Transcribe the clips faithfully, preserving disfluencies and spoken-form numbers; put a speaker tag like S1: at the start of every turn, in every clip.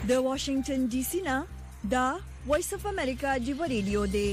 S1: د واشنگټن ډي سي نه دا وایس اف امریکا دی ریډیو دی.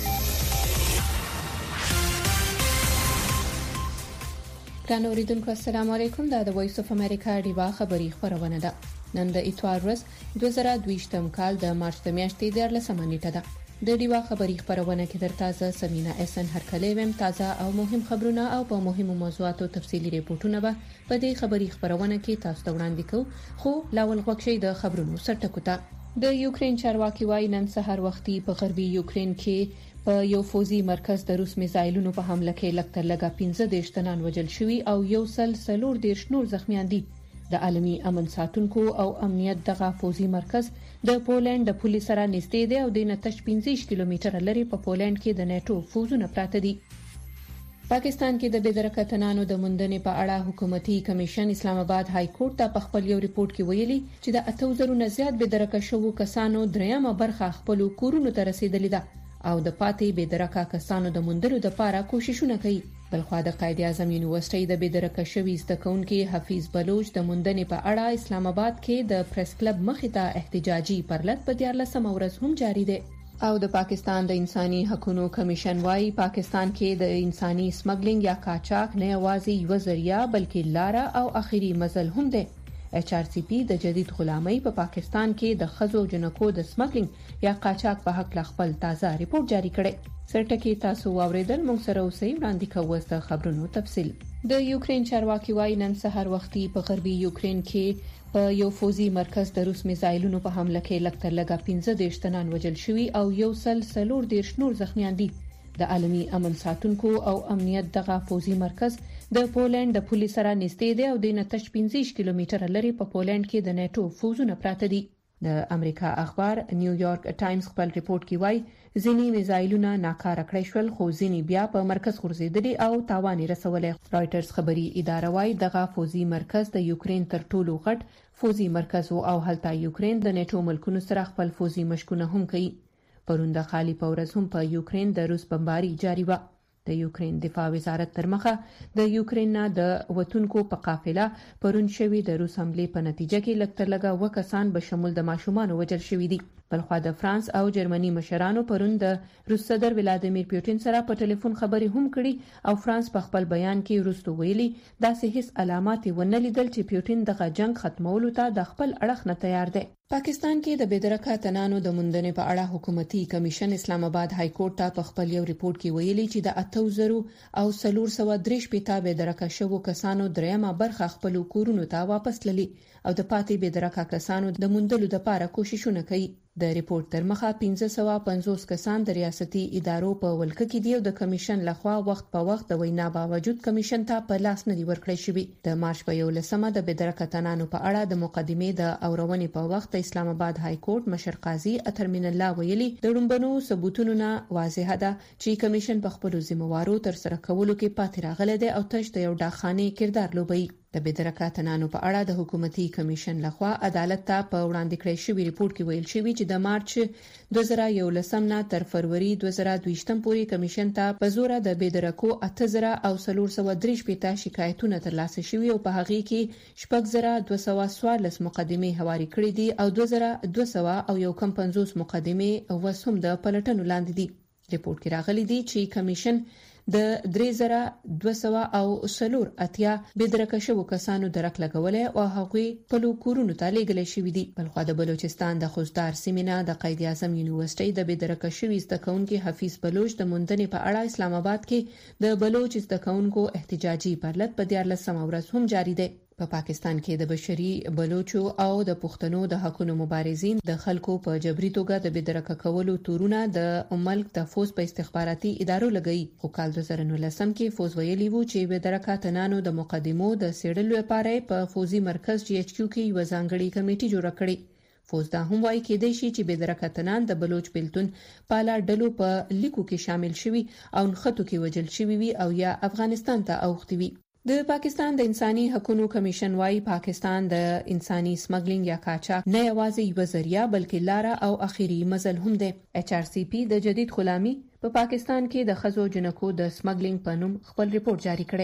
S2: ګران اوریدونکو السلام علیکم. دا د وایس اف امریکا دی خبری خبرونه ده. نن د اتوار ورځ دوه زره دوه کال د مارچ د میاشتې د لسمه نیټه ده. د دیوا خبری خبرونه کې در تازه سمینا اسن هرکلی ویم تازه او مهم خبرونه او په مهمو موضوعاتو تفصیلی ریپورتونه به په دې خبری خبرونه کې تاسو ته وړاندې کوو. خو لاول غوښشي د خبرونو سرټکوته. د یوکرين چارواکي وايي نن سحر وختي په غربي یوکرين کې په یو فوزي مرکز د روس میزایلونو په حمله کې لکتر لګا پنځه دیرش تنان وژل شوي او یو سل سلور دیرش نور زخمیان دي. د عالمي امن ساتونکو او امنیت دغه فوزي مرکز د پولند د پولیس سره نږدې دی او د نتش پنځه کیلومتره لري په پولند کې د نیټو فوزونه پراته دي. پاکستان کې د بېدرکتنانو د موندنې په اړه حکومتي کمیشن اسلام آباد های کورټ ته په خپل یو ریپورت کې ویلي چې د اته زره نه زیات بېدرکه شوو کسانو دریمه برخه خپل کورونو ته رسیدلې ده او د پاتې بېدرکه کسانو د موندلو لپاره کوششونه کوي. بلخوا د قائد اعظم یونیورسيټي د بېدرکه شوي زده کوونکي حفیظ بلوچ د موندنې په اړه اسلام آباد کې د پریس کلب مخې ته احتجاجي پرلط په دیارلسمه ورځ هم جاری دی. او د پاکستان د انساني حقوقو کمیشن وايي پاکستان کې د انساني سمګلینګ یا قاچاق نه یوازې یو ذریعہ بلکې لاره او اخیری مزل هم دی. ایچ آر سی پی د جدید غلامۍ په پا پاکستان کې د خزو جنکو د سمګلینګ یا قاچاق په حق خپل تازه ریپورت جاری کړي. سرټکی تاسو واوریدل موږ سره اوسئ وړاندې کوو د خبرونو تفصیل. د یوکرين چارواکي وايي نن سحر وختي په غربي یوکرين کې په یو فوزي مرکز د روس میزایلونو په حمله کې لکتر لګا پنځه دیرش تنان وژل شوي او یو سل سلور دیرش نور زخمیان دي. د عالمي امن ساتونکو او امنیت دغه فوزي مرکز د پولند د پولیس سره نږدې دی او د نتش پنځه کیلومتره لري په پولند کې د نیټو فوزونه پراته دي. د امریکا اخبار نیویارک ټایمز خپل ریپورت کې وایي ځینې میزایلونه ناکاره کړی شول خو ځینې بیا په مرکز غورځېدلي او تاوان رسولی. رایټرز خبري اداره وايي دغه فوزي مرکز د یوکرين تر ټولو غټ فوزي مرکز او هلته یوکرين د نیټو ملکونو سره خپل فوزي مشکونه هم کوي. پرون د خالی پورز هم په یوکرين د روس بمباري جاری و. د یوکرين دفاع وزارت تر مخه د یوکرين نه د وټونکو په قافله پرون شوی د روس حمله په نتیجه کې لکتر لګا وکسان به شمول د ماشومان وژل شوی دي. بلخوا د فرانس او جرمني مشرانو پرون د روس صدر ولادیمیر پوتین سره په ټلیفون خبرې هم کړي او فرانس په خپل بیان کې روسو ویلي داسې هیڅ علامات ونه لیدل چې پوتین دغه جنگ ختمولو ته د خپل اړخ نه تیار دی. پاکستان کې د بېدرکه تنانو د موندنې په اړه حکومتي کمیشن اسلام آباد های کورټ ته په خپل یو ریپورت کې ویلي چې د اته زره او سلور سو درې شپېته بېدرکه شوو کسانو دریمه برخه خپل کورونو ته واپس تللي او د پاتې بېدرکه کسانو د موندلو لپاره کوششونه کوي. د ریپورت تر مخه پنځه سوه پنځوس کسان د ریاستي ادارو په ولکه کې دی او د کمیشن لخوا وخت په وخت د وینا باوجود کمیشن ته په لاس نه دی ورکړی شوی. د مارچ په یولسمه د بېدرکه تنانو په اړه د مقدمې د اورونې په وخت اسلام آباد های کورټ مشر قاضي اطهرمن الله ویلي د لومبنو ثبوتونو نه واضح ده چې کمیشن په خپل ذمہوارو تر سره کولو کې پاتې راغلی دی او تش د یو ډاخانه کردار لوبي. د بېدرکه تنانو په اړه د حکومتي کمیشن لخوا عدالت ته په وړاندې کړی شوی ریپورت کې ویل شوی چې د مارچ دوه زره یولسم نه تر فروری دوه زره دوه پورې کمیشن ته په زور د بېدرکو اته زره او سلور سو درې شپېته شکایتونه ترلاسه شوي او په هغه کې شپږ زره دوه سوه څوارلس مقدمې هواري کړې دي او دوه زره دوه سوه او یو کم پنځوس مقدمې اوس هم د پلټنو لاندې دي. ریپورت کې راغلي دي چې کمیشن د درې زره دوه سوه او سلور اتیا بېدرکه شوو کسانو درک لګولې او هغوی په لوکورونو ته لېږل شوي دي. بلخوا د بلوچستان د خوزدار سیمه د قائد اعظم یونیورسيټي د بېدرکه شوي زده کوونکي حفیظ بلوچ د موندنې په اړه اسلام آباد کې د بلوچ زده کوونکو احتجاجي پرلط په دیارلسمه ورځ هم جاری دی. په پا پاکستان کې د بشري بلوچو او د پښتنو د حقوقو مبارزین د خلکو په جبري توګه د بېدرکه کولو تورونه د ملک د فوز په استخباراتي ادارو لګئی. خو کال دوه زره نولسم کې فوز ویلي وو چې بېدرکه تنانو د مقدمو د سیړلو لپاره په فوزي مرکز جی ایچ کیو کې یو ځانګړي کمیټه جوړه کړې. فوز دا هم وایي کې د شي چې بېدرکه تنان د بلوچ بیلتون پالا ډلو په لیکو کې شامل شوي او نخټو کې وجل شوي وي او یا افغانستان ته اوختي وي. د پاکستان د انساني حقوقو کمیشن وايي پاکستان د انساني سمګلینګ یا قاچاق نه یوازې یو ذریعہ بلکې لاره او اخیری مزل هم دی. ایچ آر سی پی د جدید غلامۍ په پا پاکستان کې د خزو جنکو د سمګلینګ په نوم خپل ریپورت جاری کړی.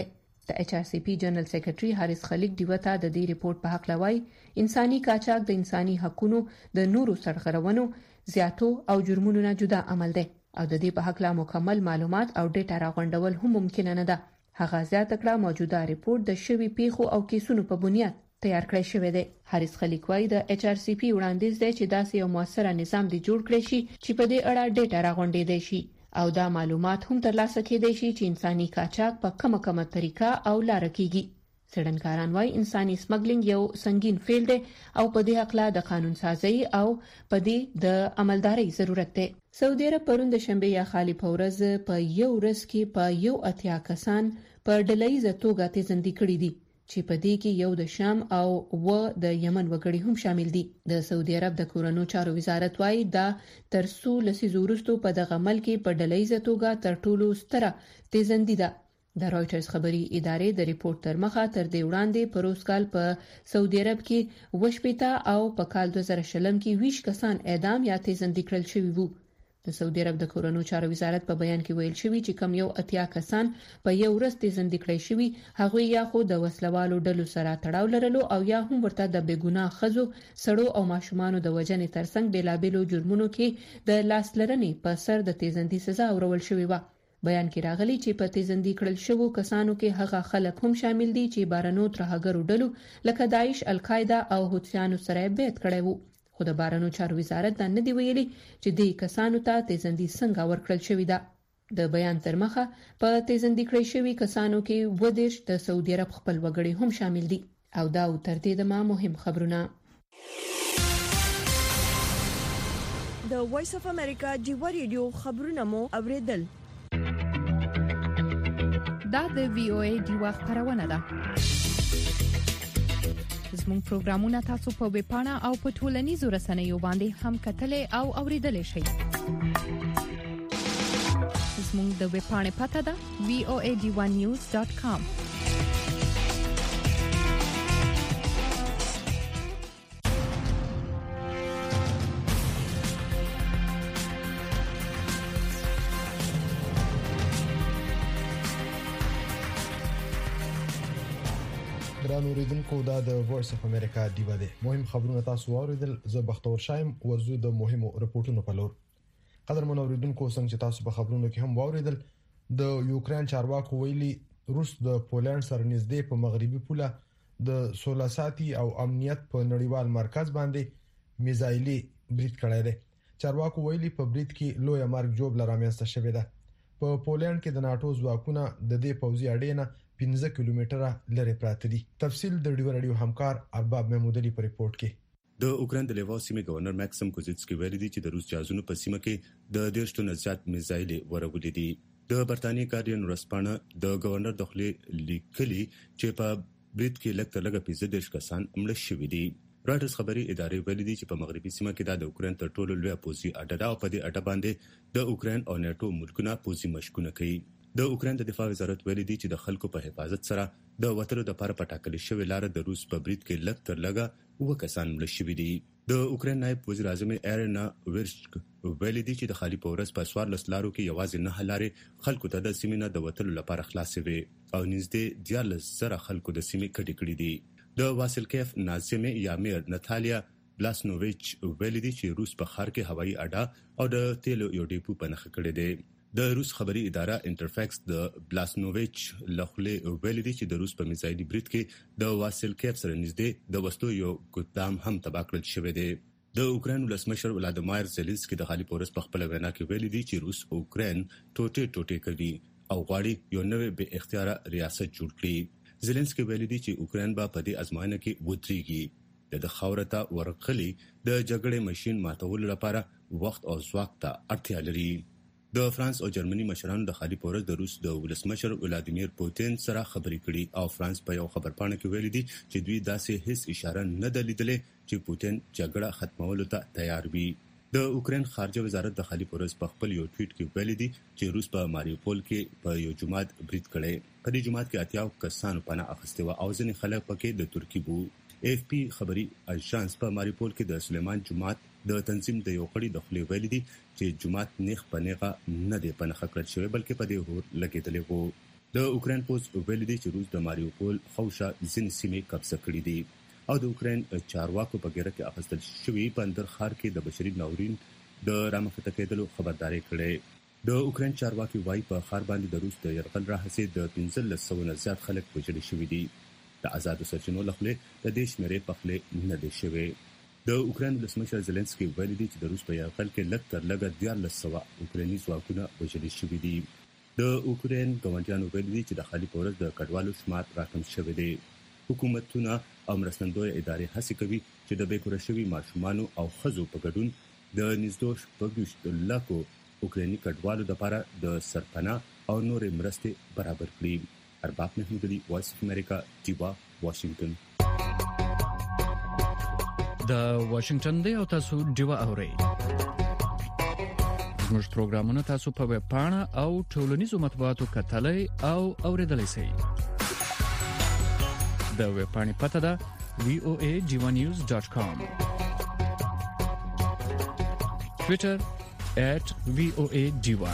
S2: د ایچ آر سی پی جنرال سیکریټري حارث خلیق دیوته د دې ریپورت په حق لوي انساني قاچاق د انساني حقوقو د نورو سرغړونو زیاتو او جرمونو نه جدا عمل دی او د دې په حق لا مکمل معلومات او ډیټا راغونډول هم ممکن نه ده. هغه زیاته کړه موجوده ریپورت د شوي پیښو او کیسونو په بنیاد تیار کړی شوی دی. حارث خلیق وايي د ایچ آر سی پی وړاندیز دی چې داسې یو موثره نظام دی جوړ کړی شي چې په دې اړه ډیټا راغونډېدای شي او دا معلومات هم ترلاسه کېدای شي چې انساني قاچاق په کومه کومه طریقه او لار کېږي. څېړنکاران وايي انساني سمګلینګ یو سنگین فیل دی او په دې حق لا د قانون سازي او په دې د عملداري ضرورت دی. سعودي عرب پرون د شنبه یا خالي په ورځ په یو ورځ کې په یو اتیا کسان په ډلهیزه توګه تیزندي کړي دي چې په دې کې یو د شام او و د یمن وګړي هم شامل دي. د سعودي عرب د کورونو چارو وزارت وايي دا تر څو لسیزو وروسته په دغه ملک کې په ډلهیزه توګه تر ټولو ستره تیزندي ده. د رايټرز خبري ادارې د ریپورت تر مخه تر دې وړاندې په روز کال په سعودي عرب کې وشپېتا او په کال دوه زره شلم کې ویش کسان اعدام یا تیزندي کړل شوي وو. د سعودي عرب د کورونو چارو وزارت په بیان کې ویل شوی چې کم یو اتیا کسان په یو ورځ تیزندي کړی شوی هغه یا خو د وسلوالو ډلو سره تړاو لرلو او یا هم ورته د بېګناه خزو سړو او ماشومانو د وجنې ترڅنګ بیلابېلو جرمونو کې د لاس لرنې په سر د تیزندي سزا اورول شوی و. بیان کې راغلی چې په تیزندي کړل شوو کسانو کې هغه خلک هم شامل دي چې بارنو ترهګرو ډلو لکه داعش، القاعده او حوثیانو سره بیعت کړی وو. خو د بارنو چارو وزارت دا نه دی ویلي چې دې کسانو ته تیزندي څنګه ورکړل شوې ده. د بیان تر مخه په تیزندي کړی شوي کسانو کې و دیش د سعودي عرب خپل وګړي هم شامل دي او دا تر دې دمه مهم خبرونه.
S1: د وایس اف امریکا جیو ریډیو خبرونه مو اوریدل.
S3: دا د وی او ای جیو خبرونه ده. زموږ پروګرامونه تاسو په ویب پاڼه او په ټولنیزو رسنیو باندې هم کتلای او اوریدلای شئ. زموږ د ویب پاڼې پته ده وی او ای ډی ون نیوز ډاټ کام.
S4: ګرانو اوریدونکو دا د وایس اف امریکا دیو ده مهم خبرونه تاسو اوریدل. زه بختور شایم ورزو د مهمو رپورټونو په لور. قدر من اوریدونکو څنګه چې تاسو په خبرونو کې هم اوریدل د یوکرين چارواکو ویلي روس د پولند سره نږدې په مغربي پوله د سولہ ساتي او امنیت په نړیوال مرکز باندې میزایلي بریټ کړی دی. چارواکو ویلي په بریټ کې لوی مرګ جوړ لرامسته شوې ده. په پولند کې د ناتو ځواکونه د دې پوځي اډې نه پنځه کیلومتره لري پراته دي. تفصیل د ډیو رادیو همکار ارباب محمودلی په ریپورت کې.
S5: د اوکرين د لیوا سیمې گورنر ماکسیم کوزیتسکی ویلي دی چې د روس جهازونو په سیمه کې د ډېر شتون زیات میزایل ورغولې دي. د برتانیې ګارډین ورسپانه د گورنر داخلي لیکلي چې په بریټ کې لکه لګه پنځه دیرش کسان مړه شوي دي. راټرز خبري ادارې ویلي دي چې په مغربي سیمه کې د اوکرين تر ټولو لوی پوځي اډه ده او په دې اډه باندې د اوکرين او ناتو ملکونه پوځي مشقونه کوي. د اوکرين د دفاع وزارت ویلي دی چې د خلکو په حفاظت سره د وټرو د لپاره پټاکل شوی لار د روس په بریټ کې لږ تر لږه و کسان مړه شوي دي. د اوکرين نائب وزیر اعظم ایرنا ورشک ویلي دی چې د خالي پورس په سوار لسلارو کې یوازې نه لارې خلکو ته د سیمې د وټرو لپاره خلاصې وي او نږدې دیارلس زره خلکو د سیمې کډې کړې دي. د واسلکیف ناظم یامیر ناتالیا بلاسنوویچ ویلي دی چې روس په خار کې هوایي اډه او د تیلو یو ډیپو په نخښه کړی دی. د روس خبري اداره انټرفیکس د بلاسنوویچ لخلې ویلي دی چې د روس په میزایلي بریټ کې د واسلکیف سره نږدې د وسلو یو ګودام هم تباه کړل شوی دی. د اوکرين ولسمشر ولادیمیر زيلنسکي د خالي پورس په خپل وینا کې ویلي دی چې روس اوکرين ټوټه ټوټه کوي او غواړي یو نوې به اختیار ریاست جوړ کړي. زيلنسکي ویلي دی چې اوکرين به په دې ازموینه کې ودرېږي. د خاورته ورغلي د جګړې ماشين ماتول لپاره وخت او ځواک ته اړتیا لري. د فرانس او جرمني مشرانو د خالي پورس د روس د ولسمشر ولادیمیر پوتین سره خبرې کړې او فرانس په یو خبرپاڼه کې ویلي دي چې دوی داسې هیڅ اشاره نه ده لیدلې چې پوتین جګړه ختمولو ته تیار وي. د اوکرين خارجه وزارت د خالي پورس په خپل یو ټویټ کې ویلي دي چې روس په ماریوپول کې په یو جماعت بریټ کړي. په دې جماعت کې اتیا کسانو پناه اخیستي و او ځینې خلک پکې د ترکی وو. اف پی خبري اژانس په ماریوپول کې د سلیمان جماعت د تنظیم د یو خړې د خپل ویلي دي چې جماعت نیخ پنهغه نه دی پنهخه کړل شوی بلکې په دې هور لګیدلې وو. د اوکرين پوز ویل دي چې روس د ماریوپول خوشا ځینې سیمې قبضه کړې دي او د اوکرين چارواکو په ګیره کې اخیستل شوی بندر ښار کې د بشري ناورین د رامنځته کېدلو خبرداري کړې د اوکرين چارواکي وايي په ښار باندې د روس د يرغل راهسي د پنځلس سوه نه زیات خلک وژل شوي دي د آزاد سرچینو لخوا د دې شمیرې په خله نه دي شوی د اوکرين ولسمشر زيلنسکي ویلي دي چې د روس په یرغل کې لږ تر لږه دیارلس سوه اوکراني ځواکونه وژل شوي دي د اوکرين ګاونډیانو ویلي دي چې د خالي پورز د کډوالو شمار راکم شوی دی حکومتونه او مرستندوی ادارې هڅه کوي چې د بیکوره شوي ماشومان او ښځو په ګډون د نږدې شپږ لکو اوکراني کډوالو لپاره د سرپناه او نورې مرستې برابر کړي ارباب محمود علي وایس اف امریکا ډیوا واشنگټن
S6: د واشنگټن دی او تاسو ډیوا اورئ زموږ پروګرامونه تاسو په ویب پاڼه او ټولنیزو مطبوعاتو کتلای او اوریدلای شئ د ویب پاڼې پته ده وی او ای ډیوا نیوز ډاٹ کام ټوئیټر ایٹ وی او ای ډیوا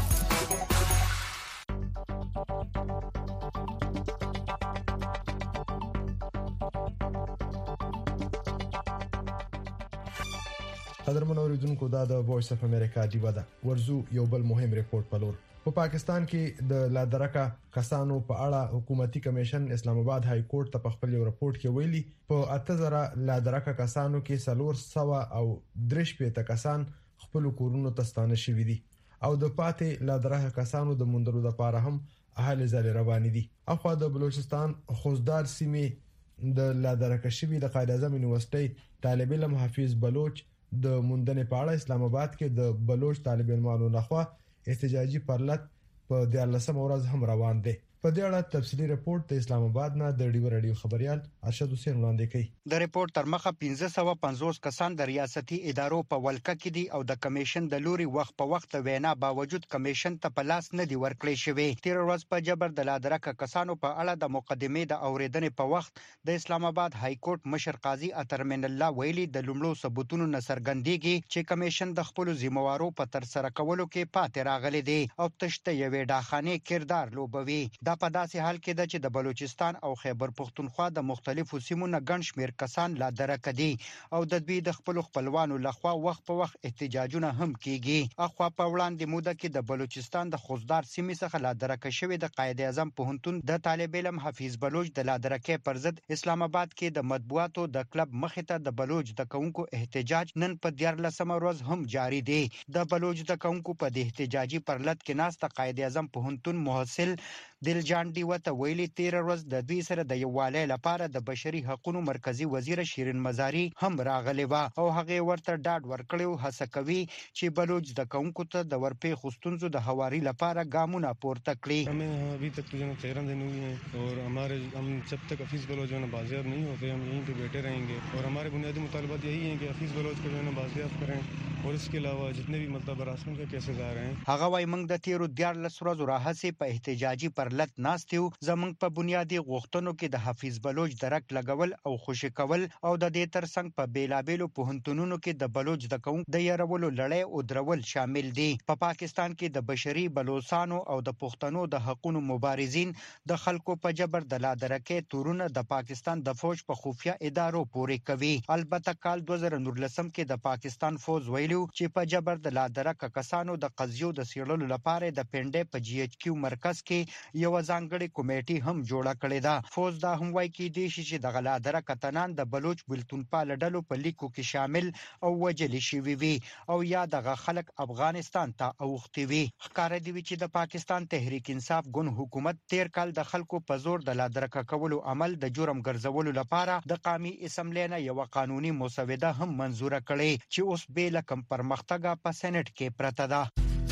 S4: قدرمن اوریدونکو دا د وایس اف امریکا ډیوا ده ورزو یو بل مهم ریپورت پلور په پا پاکستان کې د لادرکه کسانو په اړه حکومتي کمیشن اسلام آباد های کورټ ته په خپل ریپورت کې ویلي په اته زره لادرکه کسانو کې سلور سوا او درش پېته کسان خپل کورونو ته ستانه شوي دي او د پاتې لادرکه کسانو د مندلو لپاره هم اهل ځای روان دي اخو د بلوچستان خوزدار سیمې د لادرکه شوي د قائد اعظم یونیورسيټي طالب علم حفیظ بلوچ د مندنې په اړه اسلام آباد کې د بلوچ طالب علمانو لخوا احتجاجي پرلط په دیارلسمه ورځ هم روان دي په دې اړه تفصیلی رپورت د اسلام آباد نه د ډیو رادیو خبريال ارشد حسین وړاندې کوي
S7: د رپورت تر مخه پنځه سوه پنځوس کسان د ریاستي ادارو په ولکه کې دي او د کمیشن د لوري وخت په وخت وینا باوجود کمیشن ته په لاس نه دی ورکړی شوی تیر ورځ په جبر د لادرکه کسانو په اړه د مقدمې د اوریدنې په وخت د اسلام آباد های کورټ مشر قاضي اترمن الله ویلي د لومړو ثبوتونو نصرګندېږي چې کمیشن د خپل ذمہوارو په تر سره کولو کې پاتې راغلي دي او تشته یوې ډاخانه کردار لوبوي دا په داسې حال کې ده چې د بلوچستان او خیبر پختونخوا د مختلفو سیمو نه ګڼ شمېر کسان لا درک دي او د دوی د خپل خپلوانو لخوا وخت په وخت احتجاجونه هم کیږي اخوا په وړاندې موده کې د بلوچستان د خوزدار سیمې څخه لا درک شوی د قائد اعظم پوهنتون د طالب علم حفیظ بلوچ د لا درکې پر ضد اسلام آباد کې د مطبوعاتو د کلب مخې ته د بلوچ د کونکو احتجاج نن په دیارلسمه ورځ هم جاری دی د بلوچ د کونکو په د احتجاجي پرلط کې ناس د قائد اعظم پوهنتون محصل دلجان دی وته ویلي تیر ورځ د دوی سره د یووالي لپاره د بشري حقوقو مرکزی وزیر شیرین مزاری هم راغلی و او هغه ورته ډاډ ورکړیو هڅه کوي چې بلوچ د کونکو ته د ورپې خستونزو د حواري لپاره ګامونه پورته کړي
S8: हमें अभी तक तो जो तेरह दिन हुए हैं और हमारे हम जब तक हफीज बलोच जो है बाजियाब नहीं होते हम यहीं पे बैठे रहेंगे और हमारे बुनियादी मुतालबात यही हैं कि हफीज बलोच को जो है बाजियाब करें और इसके अलावा जितने भी मतलब हरासमेंट के केसेस आ रहे हैं
S7: هغه وايي موږ د تیرو دیارلس ورځو راهسي په احتجاجي پرلط ناستیو زمونږ په بنیادی غوښتنو کې د حفیظ بلوچ درک لګول او خوشی کول او د دې ترڅنګ په بیلابېلو پوهنتونونو کې د بلوچ د قوم د يرولو لړۍ او درول شامل دي په پا پاکستان کې د بشري بلوچستانو او د پښتنو د حقوقو مبارزین د خلکو په جبر د لادرکې تورونه د پاکستان د فوج په خفیه ادارو پورې کوي البته کال دوه زره نولسم کې د پاکستان فوج ویلو چې په جبر د لادرکه کسانو د قضیو د سیړلو لپاره د پنډې په جی ایچ کیو مرکز کې یو ځانګړي کمیټي هم جوړه کړې ده فوج دا هم وایي کې دي چې د لادرکه تنان د بلوچ بلتون پال ډلو په لیکو کې شامل او وجل شوی وي او یا دغه خلک افغانستان ته اوختي وي ښکار دی چې د پاکستان تحریک انصاف ګوند حکومت تیر کال د خلکو په زور د لادرکه کولو عمل د جرم ګرځولو لپاره د قومي اسمبلی نه یو قانوني مسوده هم منزور کړي چې اوس به لکم پرمختګ په سېنات کې پرته ده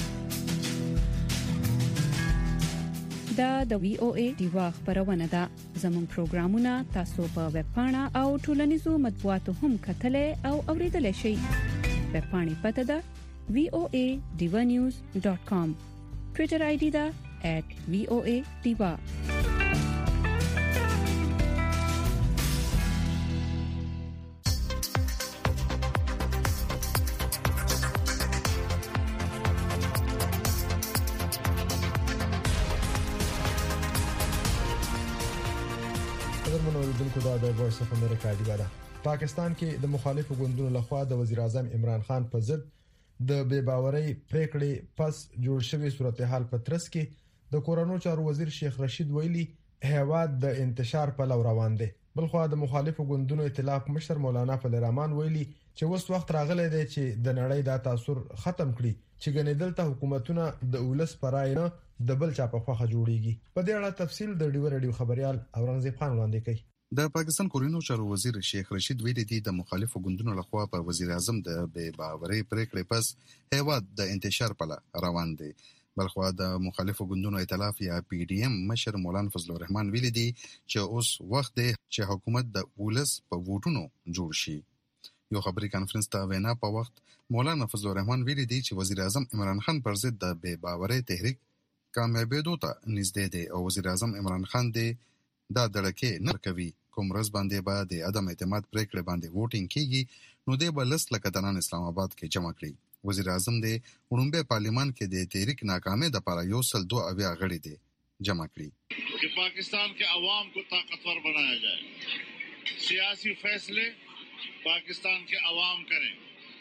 S9: دا د وی او ای ډیوا خبرونه ده زموږ پروګرامونه تاسو په ویب پاڼه او ټولنیزو مطبوعاتو هم کتلای او اوریدلای شئ ویب پاڼې پته ده وی او ای ډیوا نیوز ډاٹ کام ټوئیټر آی ډی ده ایٹ وی او ای ډیوا
S4: قدرمن اوریدونکو د وایس اف امریکا دی ودا پاکستان کې د مخالفو ګوندونو لخوا د وزیر اعظم عمران خان په ضد د بے باورۍ پریکړې پس جوړ شوی صورتحال په ترڅ کې د کورونو چارو وزیر شیخ رشید ویلي هیواد د انتشار په لور روان دی. بلخو د مخالفو ګوندونو ائتلاف مشر مولانا فضل الرحمن ویلي چې اوس وخت راغلی دی چې د نړۍ د تاثیر ختم کړي چې ګنې دلته حکومتونه د ولس پرای نه د بل چا په خوخه جوړیږي. په دې اړه تفصیل د ډیو رادیو خبريال اورنګزیب خان وړاندې کوي.
S10: د پاکستان کورونو چارو وزیر شیخ رشید ویلي دی د مخالفو ګوندونو لخوا په وزیر اعظم د بے باورۍ پریکړې پس هیواد د انتشار په لور روان دی. بلخو د مخالفو ګوندونو ائتلاف یا پی ډی ایم مشر مولانا فضل الرحمن ویلي دی چې اوس وخت دی چې حکومت د ولس په ووټونو جوړ شي. یو خبري کانفرنس ته وینا په وخت مولانا فضل الرحمن ویلي دی چې وزیر اعظم عمران خان پر ضد د بے باورۍ تحریک کامیابېدو ته نږدې دی او وزیر اعظم عمران خان دی دا دړکې نه کوي کوم ورځ باندې به د عدم اعتماد پریکړه باندې ووټینګ کیږي نو د بلس لکه دنان اسلام آباد کې جمع کړي. وزیر اعظم دی وړومبه پارلیمان کې د تحریک ناکامۍ د لپاره یو سل دو اویا غړي دي جمع کړي
S11: कि पाकिस्तान के अवाम को ताकतवर बनाया जाए, सियासी फैसले पाकिस्तान के अवाम करें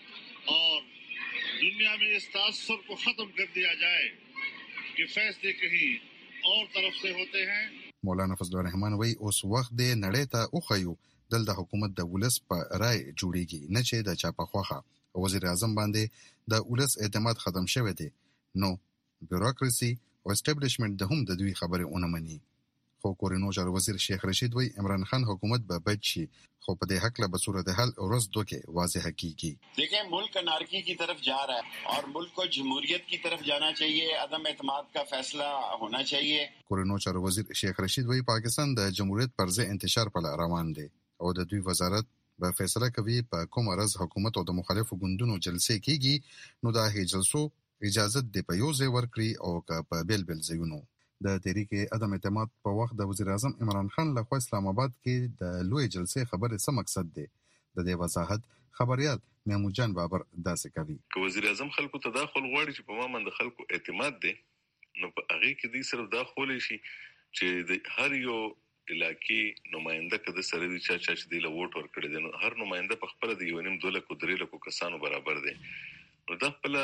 S11: और दुनिया में इस तासुर को खत्म कर दिया जाए कि फैसले कहीं और तरफ से होते हैं.
S10: مولانا فضل الرحمن وی اوس وخت دی نړۍ ته اوخیو دلته حکومت د ولس په رای جوړیږي نه چې د چا په خوخه. وزیر اعظم باندې د ولس اعتماد ختم شوی دی نو بیوروکراسي او اسټابلیشمنت د هم د دوی خبره اونمني. خو کورونو چارو وزیر شیخ رشید وی عمران خان حکومت به بچ شي خو په دې حق له صورتحال ورځ دوه کې واضح کیږي.
S12: دیکھیں ملک انارکی کی طرف جا رہا ہے اور ملک کو جمہوریت کی طرف جانا چاہیے, عدم اعتماد کا فیصلہ ہونا چاہیے.
S10: کورونو چارو وزیر شیخ رشید وی پاکستان د جمهوریت پر ضد انتشار په روان دی او د دوی وزارت به فیصله کوي په کوم ورځ حکومت او د مخالفو ګوندونو جلسې کیږي نو دا هي جلسو اجازه د پیوزه ورکړي او که په بل بل ځایونو. د تحریک عدم اعتماد په وخت د وزیر اعظم عمران خان لخوا اسلام آباد کې د لوی جلسې خبره څه مقصد دی د دې وضاحت خبريال محمود جان بابر داسې کوي.
S13: که وزیر اعظم خلکو تداخل غواړي چې په ما باندې خلکو اعتماد دی نو په هغه کې دی صرف دا خولې شي چې د هر یو علاقې نماینده کده سره دی چې چې دی له ووټ ورکړي دي نو هر نماینده په خپل د یو نیم دوله کو درې لکو کسانو برابر دی نو دا خپل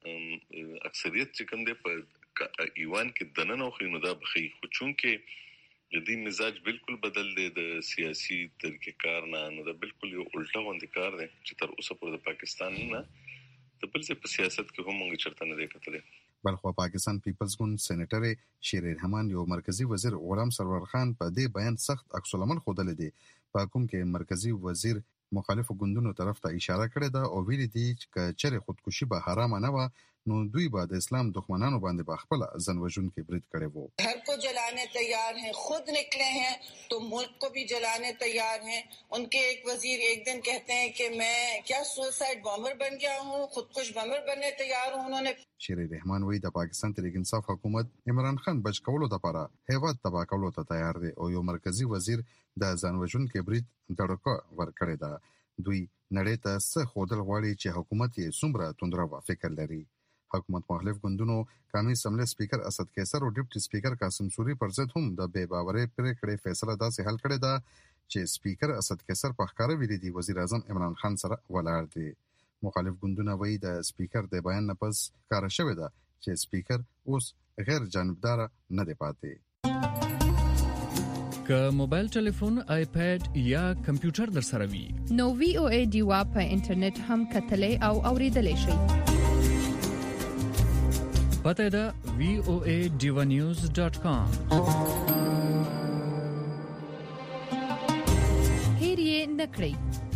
S13: اکثریت چې کوم دی په ایوان کې دننه خو نو دا بخي خو چون کې د دې مزاج بالکل بدل دی د سیاسي طریقې کار نه نو دا بالکل یو الټا غوندي کار دی چې تر اوسه پورې د پاکستان نه د بل څه په سیاست کې هم موږ چرته نه دی کتلې.
S10: بلخو پاکستان پیپلز ګوند سېنیټر شیر رحمان یو مرکزی وزیر غلام سرور خان په دې بیان سخت عکس العمل خوده لیدي په کوم کې مرکزی وزیر مخالفو ګوندونو طرف ته اشاره کړې ده او ویلي دي چې چېرې خودکشي به حرام نه و نو دوی به د اسلام دښمنانو باندې په خپل ځن وژونکي برید کړي وو.
S14: گھر کو جلانے تیار ہیں, خود نکلے ہیں تو ملک کو بھی جلانے تیار ہیں. ان کے ایک وزیر ایک دن کہتے ہیں کہ میں کیا سوسائڈ بامر بن گیا ہوں, خودکش بامر بننے تیار ہوں. انہوں نے
S10: شیر رحمان وی د پاکستان تحریک انصاف حکومت عمران خان بچ کولو لپاره هیواد تباه کولو ته تیار دی او یو مرکزی وزیر د ځن وژونکي برید دړکه ورکړی ده. دوی نړۍ ته څه خودل غواړي چې حکومت یې څومره توندره فکر لري. حکومت مخالف ګوندونو قومي اسمبلی سپیکر اسد قیصر او ډیپټي سپیکر قاسم سوري پر ضد هم د بے باورۍ پریکړې فیصله داسې حل کړې ده چې سپیکر اسد قیصر په ښکاره ویلي دی وزیر اعظم عمران خان سره ولاړ دی. مخالف ګوندونه وایي د سپیکر د بیان نه پس ښکاره شوې ده چې سپیکر اوس غیر جانبدار نه دی پاتې.
S6: که موبایل ټلیفون آیپاد یا کمپیوټر در سره وي
S3: نو وی او ای ډیوا په انټرنیټ هم کتلې او اوریدلې شئ.
S6: پته ده وی او ای ډیوا نیوز ډاٹ کام.
S3: هیر یې نکړئ.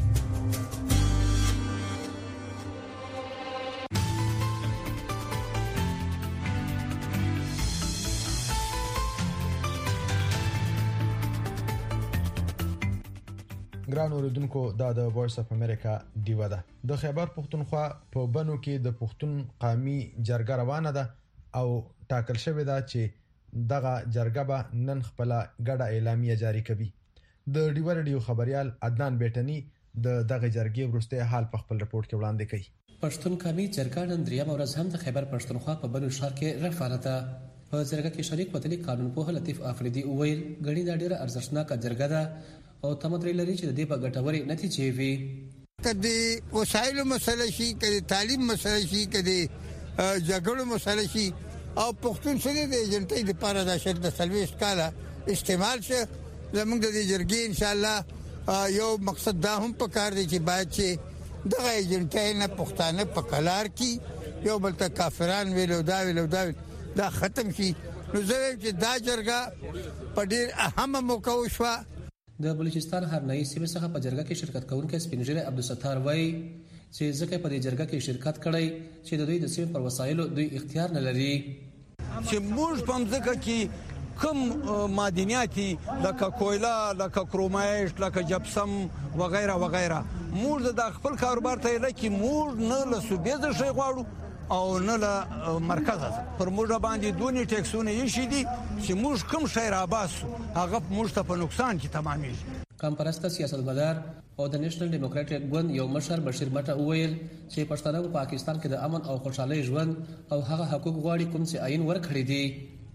S4: ګران اوریدونکو دا د وایس اف امریکا دیوا ده. د خیبر پښتونخوا په بنو کې د پښتون قومي جرګه روانه ده او ټاکل شوې ده چې دغه جرګه به نن خپل ګډه اعلامیه جاری کوي. د ډیوا رادیو خبريال عدنان بیٹنی د دغه جرګې ورسته حال په خپل رپورت کې وړاندې کړي.
S15: پښتون قومي جرګه نن دریم ورځ هم د خیبر پښتونخوا په بنو ښار کې روانه ده. په جرګه کې شریک وتلی قانون پوه لطیف افریدي وویل غړي دا ډیره ارزښتناکه جرګه ده او تمدري لري چې د دې په ګټورې نتیجې وي.
S16: کدی وسایلو مسله شي، کدی تعلیم مسله شي، کدی جګړو مسله شي او پښتون سره د ایجنټۍ لپاره د شرط د سلويست کاله استعمال شه. زموږ د دې جرګې ان شاء الله یو مقصد دا هم پکار دی چې باید چې دغه ایجنټۍ نه پښتانه په کلار کې یو بل ته کافران ویلو دا ویلو دا دا ختم شي. نو زه چې دا جرګه په ډیر اهمه موقع وشوه.
S15: د بلوچستان هرنایي سیمې څخه په جرګه کې شرکت کوونکي سپینږیری عبدالستار وایي چې ځکه په دې جرګه کې شرکت کړی چې د دوی د سیمې پر وسایلو دوی اختیار نه لري.
S17: چې موږ په ځکه کې کوم معدنیاتي لکه کویلا، لکه کرومایټ، لکه جپسم وغیرہ وغیرہ موږ د خپل کاروبار ته لکه موږ نه له صوبې څخه شي غواړو او نه له مرکز پر موږ باندې دونی ټیکسونه یې شي دي چې موږ کوم شی را باسو هغه موږ ته په نقصان کې تمامېږي.
S15: کم پرسته سیاستمدار او د نېشنل ډیموکراټک ګوند یو مشر بشیر مټه وویل چې پښتانه په پاکستان کې د امن او خوشحالۍ ژوند او هغه حقوق غواړي کوم چې آئین ورکړي دي.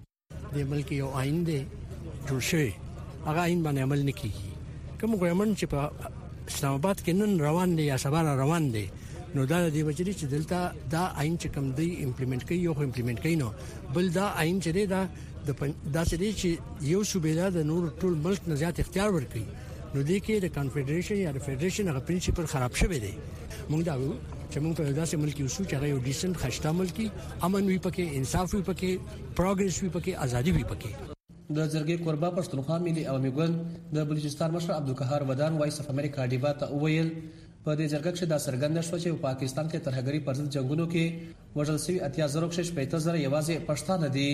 S18: د ملک یو آئین دی جوړ شوی، هغه آئین باندې عمل نه کیږي. کوم ګورنمنت چې په اسلام آباد کې نن روان دی یا سبا روان دی نو دا د وجري چې دلته دا آئین چې کوم دی امپلیمنٹ کوي یو امپلیمنٹ کوي نو بل دا آئین چې دی دا د دا چې یو صوبې د نور ټول ملک نه زیات اختیار ورکړي نو دې کې د کنفدریشن یا د فدریشن هغه پرنسپل خراب شوی دی. موږ دا چې موږ په داسې ملک یو چې هغه یو ډیسنت خشته ملک امن وي پکې، انصاف وي پکې، پروګرس وي پکې، ازادي وي پکې.
S15: د جرګې کوربه پښتونخوا ملي عوامي ګوند د بلوچستان مشر عبدالقهار ودان وایس اف امریکا ډیبا ته وویل په دې جرګه کې دا څرګنده شوه چې په پاکستان کې ترهګري پر ضد جنگونو کې وژل شوي اتیا زره شپږ زره یوازې پښتانه دي.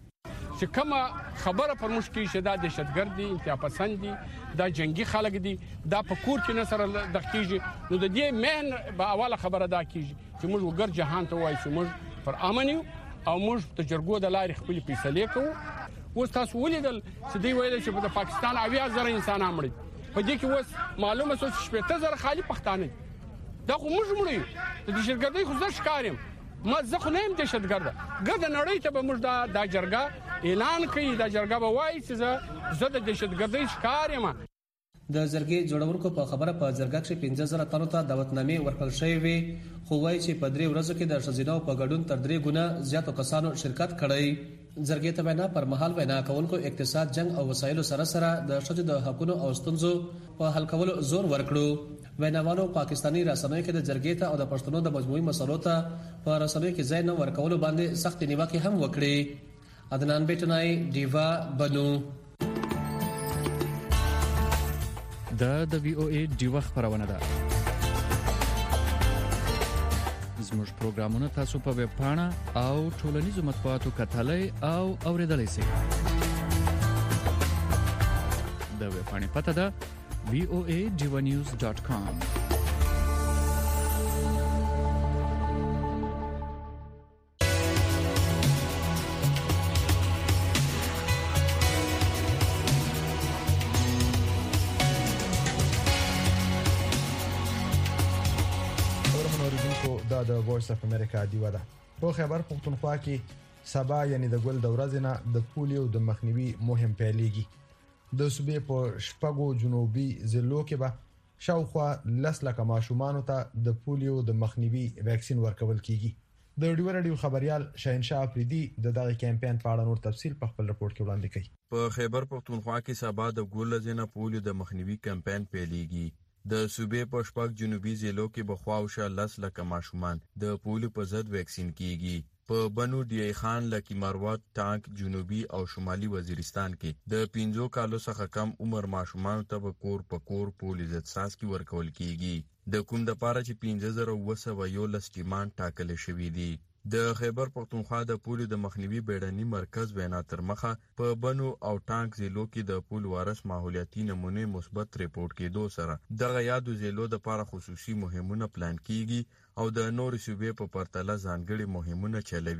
S19: چې کومه خبره پر موږ کې شدا دهشتګرد دي، انتها پسند دي، دا جنگي خلک دي، دا په کور کې نه سره د کیږي نو د دې مین په اوله خبره دا کیږي چې موږ وګر جهان ته وایي چې موږ پر امن یو او موږ د جرګو د لارې خپل فیصله کوو. اوس تاسو ولیدل چې دی ویل چې په پاکستان اویا زره انسانان مړ دي، په دې کې اوس معلومه شو چې شپږ زره خالي پښتانه دا خو موږ مړ یو. د دهشتګردۍ خو زه ښکارم، ما زه خو نه یم دهشتګرده. ګرد نړۍ ته به موږ دا دا جرګه اعلان کوي، دا جرګه به وایي چې زه زه د دهشتګردۍ ښکار یم.
S15: د جرګې جوړونکو په خبره په جرګه کې پنځه زره تنو ته دعوتنامې ورکړل شوې وي، خو وایي چې په درې ورځو کې د ښځینو په ګډون تر درې ګونه زیاتو کسانو شرکت کړی. جرګې ته وینا پر مهال وینا کوونکو اقتصاد، جنگ او وسایلو سره سره د ښځو د حقوقو او ستونزو په حل کولو زور ورکړو. ویناوالو پاکستاني رسنیو کې د جرګې ته او د پښتنو د مجموعي مسلو ته په رسنیو کې ځای نه ورکولو باندې سخت نیوکې هم وکړي. عدنان بیٹنای، ډیوا بنو.
S6: دا د وی او ای ډیوا خبرونه ده. زموږ پروګرامونه تاسو په ویب پاڼه او ټولنیزو مطبوعاتو کتلای او اوریدلای شئ. د ویب پاڼې پته ده وی او ای ډیوا نیوز ډاټ کام.
S4: د وایس اف امریکا دیوا ده. په خیبر پښتونخوا کې سبا یعنی د ګل د ورځې نه د پولیو د مخنیوي مهم پیلېږي. د صوبې په شپږو جنوبي ضلعو کې به شاوخوا لس لکه ماشومانو ته د پولیو د مخنیوي ویکسین ورکول کیږي. د ډیو رادیو خبريال شاهنشاه افریدي د دغه کمپاین په اړه نور تفصیل په خپل رپورت کې وړاندې کوي.
S20: په خیبر پښتونخوا کې سبا د ګل ورځې نه پولیو د مخنیوي کمپاین پیلېږي. د صوبې په شپږ جنوبي ضلعو کې بخواوشه لس لکه ماشومان د پولیو په ضد ویکسین کیږي. په بنو ډی خان، لکی مروت، ټانک، جنوبي او شمالي وزیرستان کې د پنځو کالو څخه کم عمر ماشومان ته په کور په کور پولیو ضد څاڅکي ورکول کیږي. د کوم د پاره چې پنځه زره اوه سوه یولس ټیمان ټاکل شوي دي. د خیبر پښتونخوا د پولیو د مخنیوي بیړني مرکز وینا تر مخه په بنو او ټانک ضلعو کې د پول وارث ماحولیاتي نمونه مثبت ریپورت کېدو سره دغه یادو ضلعو د لپاره خصوصي مهمونه پلان کیږي او د نور صوبې په پرتله ځانګړي مهمونه چلوي.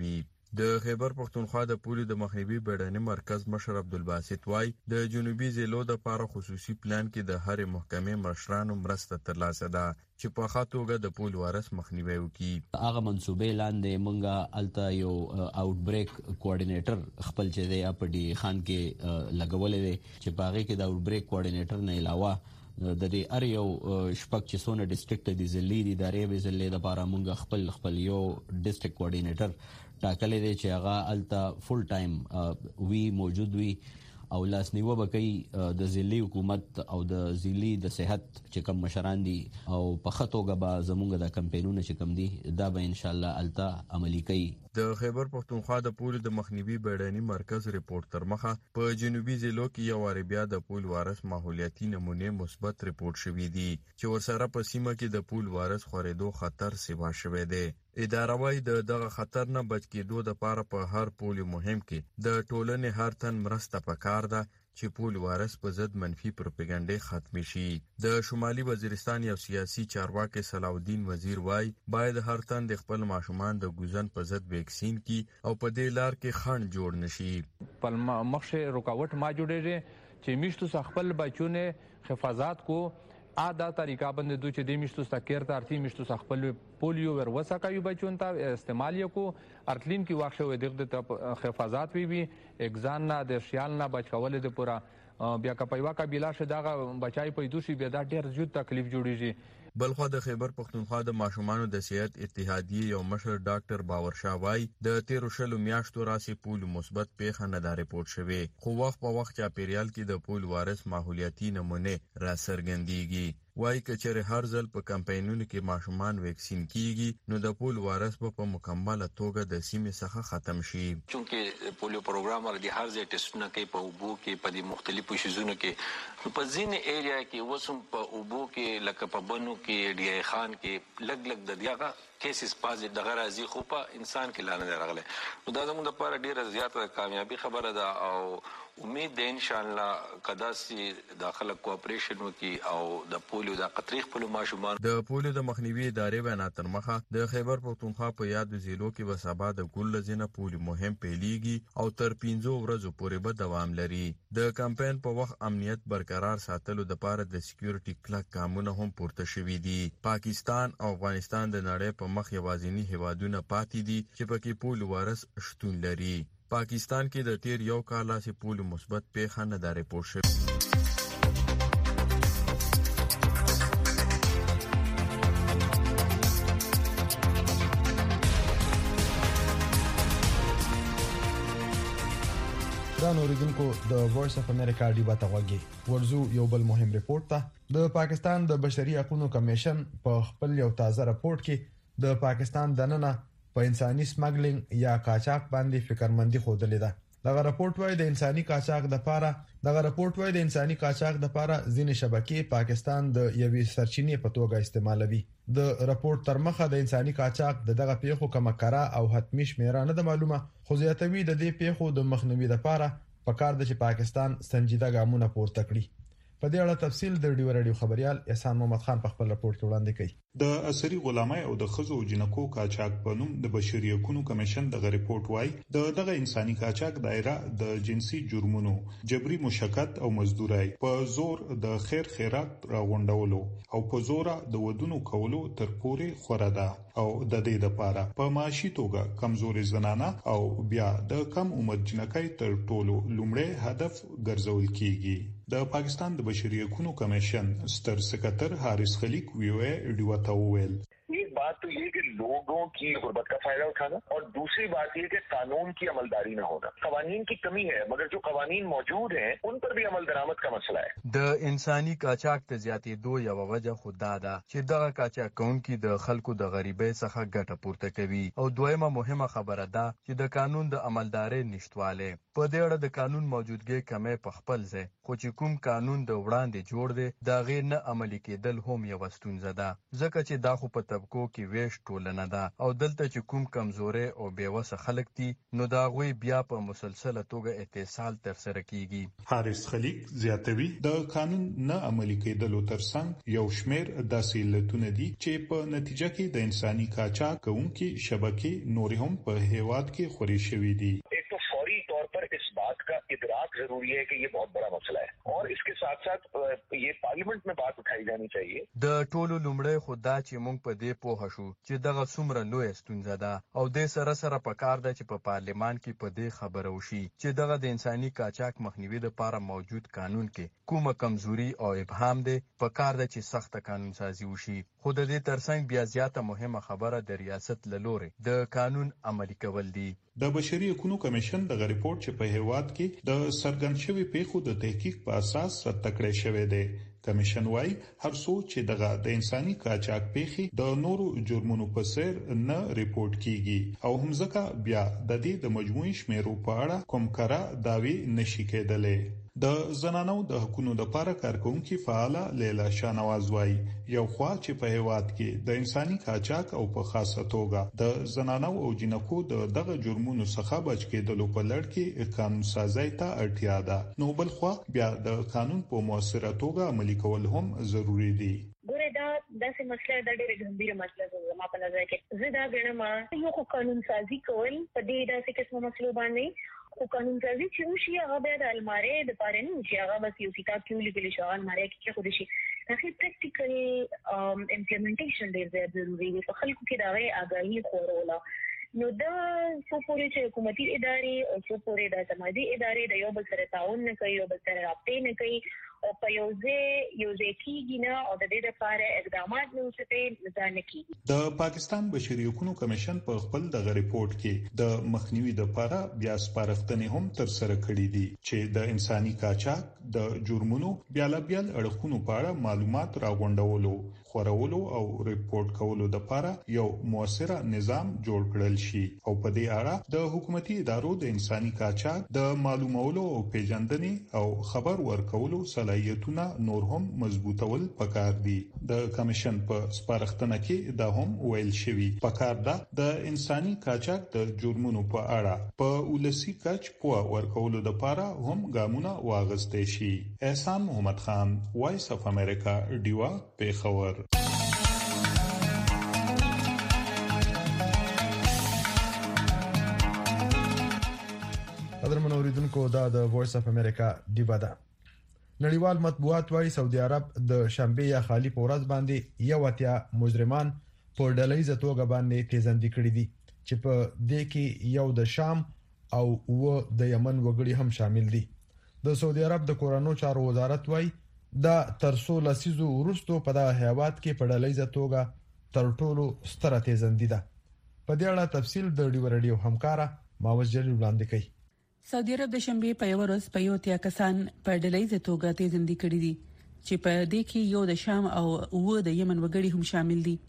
S20: د خیبر پښتونخوا د پولیو د مخنیوي بیړني مرکز مشر عبدالباسط وای د جنوبي ضلعو د لپاره خصوصي پلان کې د هر محکمې مشرانو مرسته ترلاسه ده چې په خاطوګه د پولیو وایرس مخنیوي وکړي.
S21: هغه منسوبې لاندې مونږه الته یو آوټ بریک کوارډینیټر خپل چې دی په ډي خان کې لګولې دی چې باغې کې د آوټ بریک کوارډینیټر نه علاوه د دې ار یو شپږ چې سونه ډیسټریکټ دي ضلعي دي ادارې به ضلع د لپاره مونږ خپل خپل یو ډیسټریکټ کوارډینیټر ټاکلې دی چې هغه الته فول ټایم وی موجود وي او لاس نیوه به کوي د ضلعي حکومت او د ضلعي د صحت چې کوم مشران دي او په ښه توګه به زموږ د کمپینونه چې کوم دي دا به انشاءالله الته عملي کوي.
S20: د خیبر پښتونخوا د پولیو د مخنیوي بیړني مرکز ریپورت تر مخه په جنوبي ضلعو کې یو وار بیا د پولیو وایرس ماحولیاتي نمونه مثبت ریپورت شوي دي چې ورسره په سیمه کې د پولیو وایرس خورېدو خطر سیوا شوی دی. اداره وايي د دغه خطر نه بچ کېدو لپاره په هر پولیو مهم کې د ټولنې هر تن مرسته پکار ده چې پولیو وایرس په ضد منفي پروپاګاندا ختم شي. د شمالي وزیرستان یو سیاسي چارواکي صلاح الدین وزیر وايي باید هر تن د خپل ماشومان د ګوزن په ضد ویکسین کی او په دې لار کې خنډ جوړ نشي.
S22: په مخشه رکاوټ ما جوړېږي چې میشتو خپل بچونه حفاظت کو ادا طریقہ بند دو چې د میشتو سکر ته ارتی میشتو خپل پولیو ور وسکایو بچون ته استعمال کو ارتلین کی واښه و دغه حفاظت وی وی اگزان نه د شیال نه بچ کول د پورا بیا کپایوا قبیله شداغه بچای پیدو شي بیا دا ډیر زیات تکلیف جوړیږي.
S20: بلخو د خیبر پښتونخوا د ماشومانو د صحت اتحادیه یو مشر ډاکټر باور شاه وای د تیرو شلو میاشتو راسي پولیو مثبت پیښه نه دا ریپورت شوی خو وخت په وخت چاپیریال کې د پولیو وایرس ماحولیاتي نمونه را څرګندېږي. وای کچره هر ځل په کمپاینونو کې ماشومان ویکسین کیږي نو د پولیو وایرس په مکمله توګه د سیمې څخه ختم شي.
S23: چونکه پولیو پروګرام ور دي هر ځای ټیسټونه کوي په اوبو کې په دې مختلفو شیزونو کې په ځینې ایریا کې وسم په اوبو کې لکه په بنو کې ډی ای خان کې لګ لګ د دیغه کیسز پازیټ دغه راځي خو په انسان کې لانه راغله. نو دا زموږ لپاره ډیره زیاته کامیابی خبره ده او امید ده ان شاء الله کداسي داخله کوآپریشن وکي او د پولیو د قطریخ په ماشومان
S20: د پولیو د مخنیوي ادارې بیانات تر مخه د خیبر پښتونخوا په یاد ضلعو کې وسابا د ګل لزینه پولیو مهم پیليږي او تر پنځو ورځو پورې به دوام لري. د کمپاین په وخت امنیت برقرار ساتلو د لپاره د سکیورټي کلک قانون هم پورته شوی دي. پاکستان او افغانستان د نړۍ په مخ یوازینی هیوادونه پاتې دي چې پکې پولیو وایرس شتون لري. پاکستان کې د تیر یو کال لاسې پولیو مثبت پیښه نه ده ریپورت شوې.
S4: ګران اوریدونکو د وایس اف امریکا ډیبا ته وګورئ. ورزو یو بل مهم ریپورت ته د پاکستان د بشري حقوقو کمیشن په خپل یو تازه راپور کې د پاکستان دننه په انساني سمګلینګ یا قاچاق باندې فکرمندي خوده ده. دغه راپورټ وايي د انساني قاچاق د لپاره دغه راپورټ وايي د انساني قاچاق د لپاره ځینې شبکې پاکستان د یوې سرچینې په توګه استعمالوي. د راپورټ تر مخه د انساني قاچاق د دغه پیښو کومه کړه او حتمی شمیره نه د معلومه خو زیاتوي د دې پیښو د مخنیوي لپاره پکار د چې پاکستان سنجیده ګامونه پورته کړي. په دې اړه تفصیل د ډیو رادیو خبريال احسان محمد خان په خپل راپور کې وړاندې کړي.
S24: د اسري غلامۍ او د خزو او جنکو قاچاق په نوم د بشري حقوقو کمیشن دغه ریپورت وايي د دغه انساني قاچاق دایره د جنسي جرمونو، جبري مشقت او مزدوري، په زور د خیر خیرات راغونډولو او په زور د ودونو کولو تر پورې خوره ده او د دې لپاره په معاشي توګه کمزوري زنانه او بیا د کم عمر جنکۍ تر ټولو لومړی هدف ګرځول کیږي. د پاکستان د بشري حقوقو کمیشن ستر سکرټر حارث خلیق ویوه ډیوتا وویل
S25: एक बात तो ये कि लोगों की गुर्बत का फायदा उठाना और दूसरी बात ये कि कानून की अमलदारी न होना. कवानीन की कमी है मगर जो कवानीन मौजूद हैं उन पर भी अमल दरामद का मसला है.
S20: د انساني قاچاق ته زیاتېدو یو وجه خدا ده چې دغه قاچاق کوونکي د خلکو د غریبۍ څخه ګټه پورته کوي او دویمه مهمه خبره ده چې د قانون د عملداري نشټواله په دې اړه د قانون موجودګي کمې په خپل ځای خو چې کوم قانون د وړاندې جوړ دی دا غیر نه عملي کېدل هم یو ستونزه ده ځکه چې دا خو په طبقو کې ویش ټولنه سلنه ده او دلته چې کوم کمزوري او بیوسه خلک دي نو دا غوي بیا په مسلسله توګه اتصال تر سره کیږي.
S24: حارث خلیق زیاتوي د قانون نه عملي کېدلو ترڅنګ یو شمېر داسې علتونه دي چې په نتیجه کې د انساني قاچاق کوونکي شبکې نور هم په هیواد کې خوري شوې دي.
S25: इदराक जरूरी है कि ये बहुत बड़ा मसला है और इसके साथ साथ ये पार्लियामेंट में बात उठाई जानी चाहिए.
S20: د ټولو لومړی خدا چې موږ په دې پوه شو چې دغه څومره لوی ستونزه ده او د سره سره پکار ده چې په پارلیمان کې په دې خبره وشي چې دغه د انساني قاچاق مخنیوي لپاره موجود قانون کې کومه کمزوري او ابهام ده پکار ده چې سخت قانون سازي وشي. خو د دې ترڅنګ بیا زیاته مهمه خبره د ریاست لوري د قانون عملي کول دي.
S24: د بشري حقوقو کمیشن دغه ریپورت چې په هیواد کې د سرګن شوی پیښو د تحقیق په اساس تکړه شوی دی. کمیشن وايي هر څو چې دغه د انساني قاچاق پیښې د نورو جرمونو په څیر نه ریپورت کیږي او هم ځکه بیا د دې د مجموعي شمیرو په اړه کوم کارا داوی نشي کېدلې. د زنانو د حقوقو لپاره کارکونکو فعاله لیلا شانواز وايي یو خوا چې په هیواد کې د انساني قاچاق او په خاصه توګه د زنانو او جنکو د دغه جرمونو څخه بچ کېدلو په لړ کې قانون سازي ته اړتیا ده. نو بل خوا بیا د قانون په موثره توګه عملي کول هم ضروری دي.
S1: ګوره دا داسې مسله د ډېر ګمبیر مسله ده ما په نظر کې زه دا ګڼم یو قانون سازي کول په دې داسې قسمه مسلو باندې خو قانون سازي چې وشي هغه به د المارې د پاره نه چې هغه بس یو کتاب کې ولیکل شي المارې کې خو دشي هغه پریکټیکل امپلیمنټیشن ډېر ضروري دی. په خلکو کې دا غي آگاهي خوروله نو دا څو پورې چې حکومتي ادارې او څو پورې د سماجي ادارې د یو بل سره تعاون نه کوي او بل سره رابطه نه کوي او په یو ځای یو ځای کېږي نه او د دې لپاره اقدامات نه وشته ځان کېږي.
S24: د پاکستان بشري حقوقو کمیشن په خپل دغه ریپورت کې د مخنیوي لپاره بیا سپارښتنې هم تر سره کړې دي چې د انساني قاچاق د جرمونو بیا لا بیا اړخونو په اړه معلومات راغونډولو خورولو او ریپورت کولو لپاره یو موثره نظام جوړ کړل شي او په دې اړه د حکومتي ادارو د انساني قاچاق د معلومولو او پیژندنې او خبر ورکولو صلاحیتونه نور هم مضبوطول پکار دي. د کمیشن په سپارښتنه کې دا هم ویل شوی پکار ده د انساني قاچاق د جرمونو په اړه په ولسی کچ په ورکولو لپاره هم ګامونه واغستې شي. احسان محمد خان وایس اف امریکا ډیوا پیښور.
S4: قدرمن اوریدونکو دا د وایس اف امریکا ډیوا ده. نړیوال مطبوعات وايي سعودي عرب د شنبه یا خالی په ورځ باندې یو اتیا مجرمان په ډلهیزه توګه باندې تیزاندې کړې دي چې په دې کې یو د شام او و د یمن وګړي هم شامل دي. د سعودي عرب د کورونو چارو وزارت وايي دا ترسو لسیزو ورستو په دغه هیواد کې په ډلهیزه توګه تر ټولو ستره تیزاندې ده. په دې اړه تفصیل د ډیو رادیو همکارا ماوس جلیل وړاندې کوي.
S2: سعودي عرب د شنبه په یو ورځ په یو اتیا کسان په ډلهیزه توګه تیزاندې کړې دي چې په دې کې یو د شام او و د یمن وګړي هم شامل دي.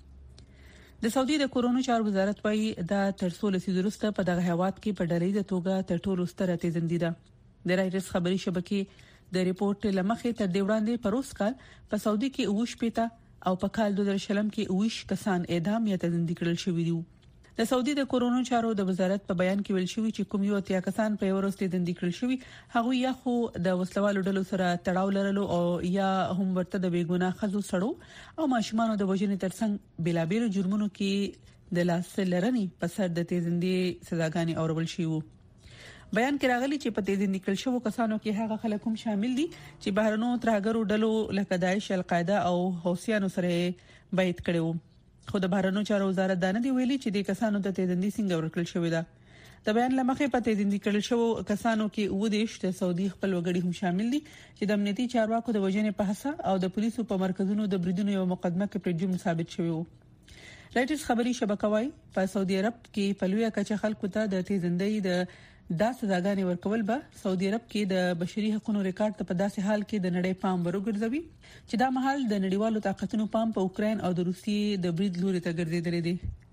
S2: د سعودي د کورونو چارو وزارت وايي دا تر څو لسیزو وروسته په دغه هیواد کې په ډلهیزه توګه تر ټولو ستره تیزاندې ده. د رایټرز خبري شبکې د ریپورت لمخې تر دې وړاندې پروس کال په سعودي کې اوش پیتا او په کال دوه هزار شلم کې اوش کسان اعدام یا تیزاندې کړل شوی دي. د سعودي د کورونو چارو د وزارت په بیان کې ویل شوی چې کوم یو اتیا کسان په ورځ تیزاندې کړل شوی هغه یا خو د وسلوالو ډلو سره تړاو لرلو او یا هم ورته د بیګونه خزو سړو او ماشومان د وژنې ترڅنګ بلابل جرمونو کې د لاس لرنې په سر د تیزاندې سزاګانې اورول شي وو. بیان کې راغلي چې په تیزاندې کړل شوو کسانو کې هغه خلک هم شامل دي چې بهرنو ترهګرو ډلو لکه داعش، القاعده او حوثیانو سره بیعت کړو. خو د بهرنو چارو وزارت دا نه دی ویلي چې د کسانو د تیزاندې څنګه ورکړل شوې ده. د بیان لمخې په تیزاندې کړل شوو کسانو کې و دیش د سعودي خپل وګړي هم شامل دي چې د امنیتي چارواکو د وژنې په حساب او د پولیسو په مرکزونو د بریدونو یو مقدمه کې پر جرم ثابت شوی وو. رایټرز خبري شبکه وايي په سعودي عرب کې په لویه کچه خلکو ته د تیزاندې د دا سزاګانې ورکول به سعودي عرب کې د بشري حقوقو ریکارډ ته په داسې حال کې د نړۍ پام ورګرځوي چې دا مهال د نړیوالو طاقتونو پام په اوکرين او د روسیې د برید لوري ته ګرځېدل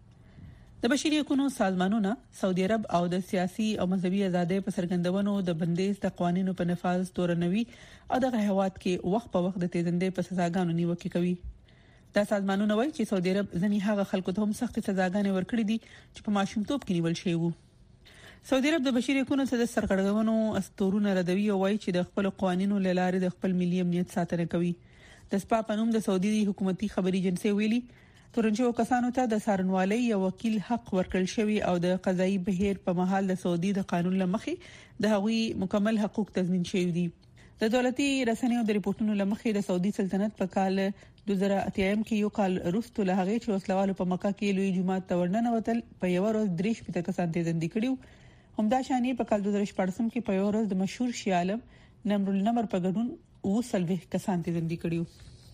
S2: دي. د بشري حقوقو سازمانونو سعودي عرب او د سیاسي او مذهبي ازادۍ په سرګندونو د بندیز د قوانینو په نفاذ تورنوي او دغه هیواد کې وخت په وخت د تیزاندې په سزاګانو نیوکه کوي. دا سازمانونه وایي چې سعودي عرب ځنی هغه خلکو ته هم سخت سزاګانې ورکړې دي چې په ماشومتوب کې نیول شوی وو. سعودي عرب د بشري حقوقو د سرغړونو استورونه ردوي او وایي چې د خپل قوانینو لاره د خپل ملي امنیت ساتنه کوي. د سپا پنوم د سعودي حکومتي خبري ایجنسی ویلي تورنجو کسانو ته د سارنوالي یو وکیل حق ورکړل شوی او د قضایي بهیر په محل د سعودي د قانون لمخې د هغوی مکمل حقوق تضمین شوی دي. د دولتي رسنیو د ریپورتونو لمخې د سعودي سلطنت په کال دوه زره اتیا کې یو کال وروسته له هغه چې وسلوالو په مکه کې لوی جمعه تورننه وتل په یو ورځ دریش پته کسان ته ژوند کړیو. همدا شانې په کال دوه زره شپږ کې په یو ورځ د مشهور شي عالم نمر النمر په ګډون وسلوي کسان ته ژوند کړیو.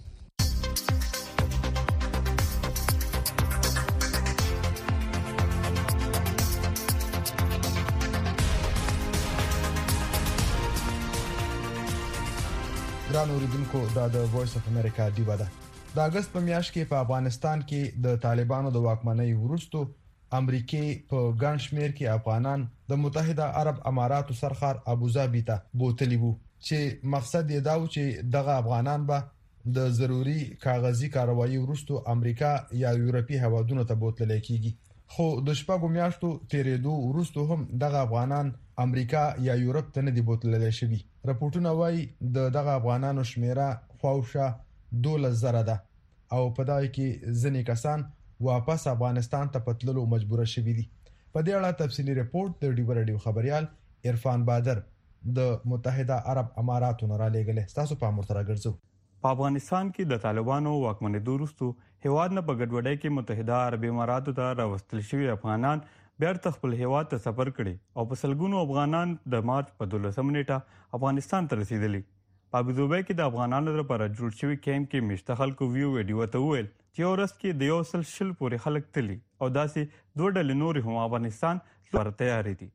S4: ګران اوریدونکو دا د وایس اف امریکا دیوا ده. د اگست په میاشت کې په افغانستان کې د طالبانو د واکمنۍ وروسته امریکای په ګڼ شمیر کې افغانان د متحده عرب اماراتو سرخار ابوظبي ته بوتلی وو چې مقصد یې دا و چې دغه افغانان به د ضروری کاغذي کاروایی وروسته امریکا یا یورپی هوادونو ته بوتل کېږي. خو د شپږو میاشتو تیرېدو وروسته هم دغه افغانان امریکا یا یورپ ته نه دی بوتلل شوی. راپورټونه وایي د دغه افغانانو شمیره خواوشا دولس زره ده او په دای کې ځینې کسان واپس افغانستان ته پتللو مجبور شوي دي. په دې اړه تفصیلی ریپورت د ډیو رادیو خبريال عرفان بادر د متحده عرب اماراتو نه را لېږل. تاسو په امر تر راګرځو.
S5: په افغانستان کې د طالبانو واکمنۍ وروسته هیواد نه په ګډوډۍ کې متحده عرب اماراتو ته راوستل شوي افغانان بیرته خپل هیواد ته سفر کړي او په سلګونو افغانان د مارچ په دولسمه نیټه افغانستان ته رسیدلي. په ابوظبي کې د افغانانو لپاره جوړ شوی کیمپ کې مشته خلکو ویو ویډیو ته ویل چې ورځ کې د یو سل شل پورې خلک تلي او داسې دوه ډلې نور هم افغانستان لپاره تیار دي.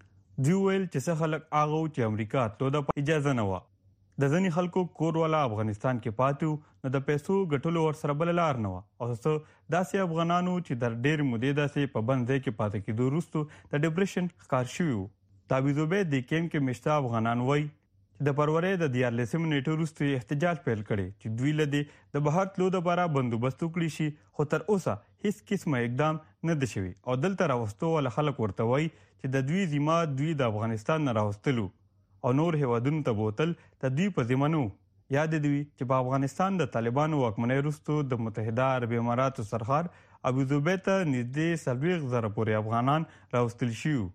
S5: دی ویل چې څه خلک هغه چې امریکا ته د اجازه نه و. د ځینې خلکو کور والا افغانستان کې پاتې نو د پیسو ګټلو ورسره بل لار نه و او څه داسې افغانانو چې در ډېر مودې داسې په بند ځای کې پاتې کېدو وروسته د ډیپریشن ښکار شوي وو. د ابوظبي د کیمپ کې مشته افغانان وایي چې د فروری د دیارلسمې نیټې وروسته احتجاج پیل کړي چې دوی له دې د بهر تلو لپاره بندوبست وکړي شي خو تر اوسه هیڅ قسمه اقدام نه دی شوی او دلته راوستو ول خلک ورته وایي چې د دوی ذمہ دوی د افغانستان نه راوستلو او نور هیوادونو ته بوتل د دوی په ذمہ نه. یاد دی چې په افغانستان د طالبانو واکمنۍ وروسته د متحده عرب اماراتو سرخار ابوظبي ته نږدې څلوېښت زره پورې افغانان راوستل شوي.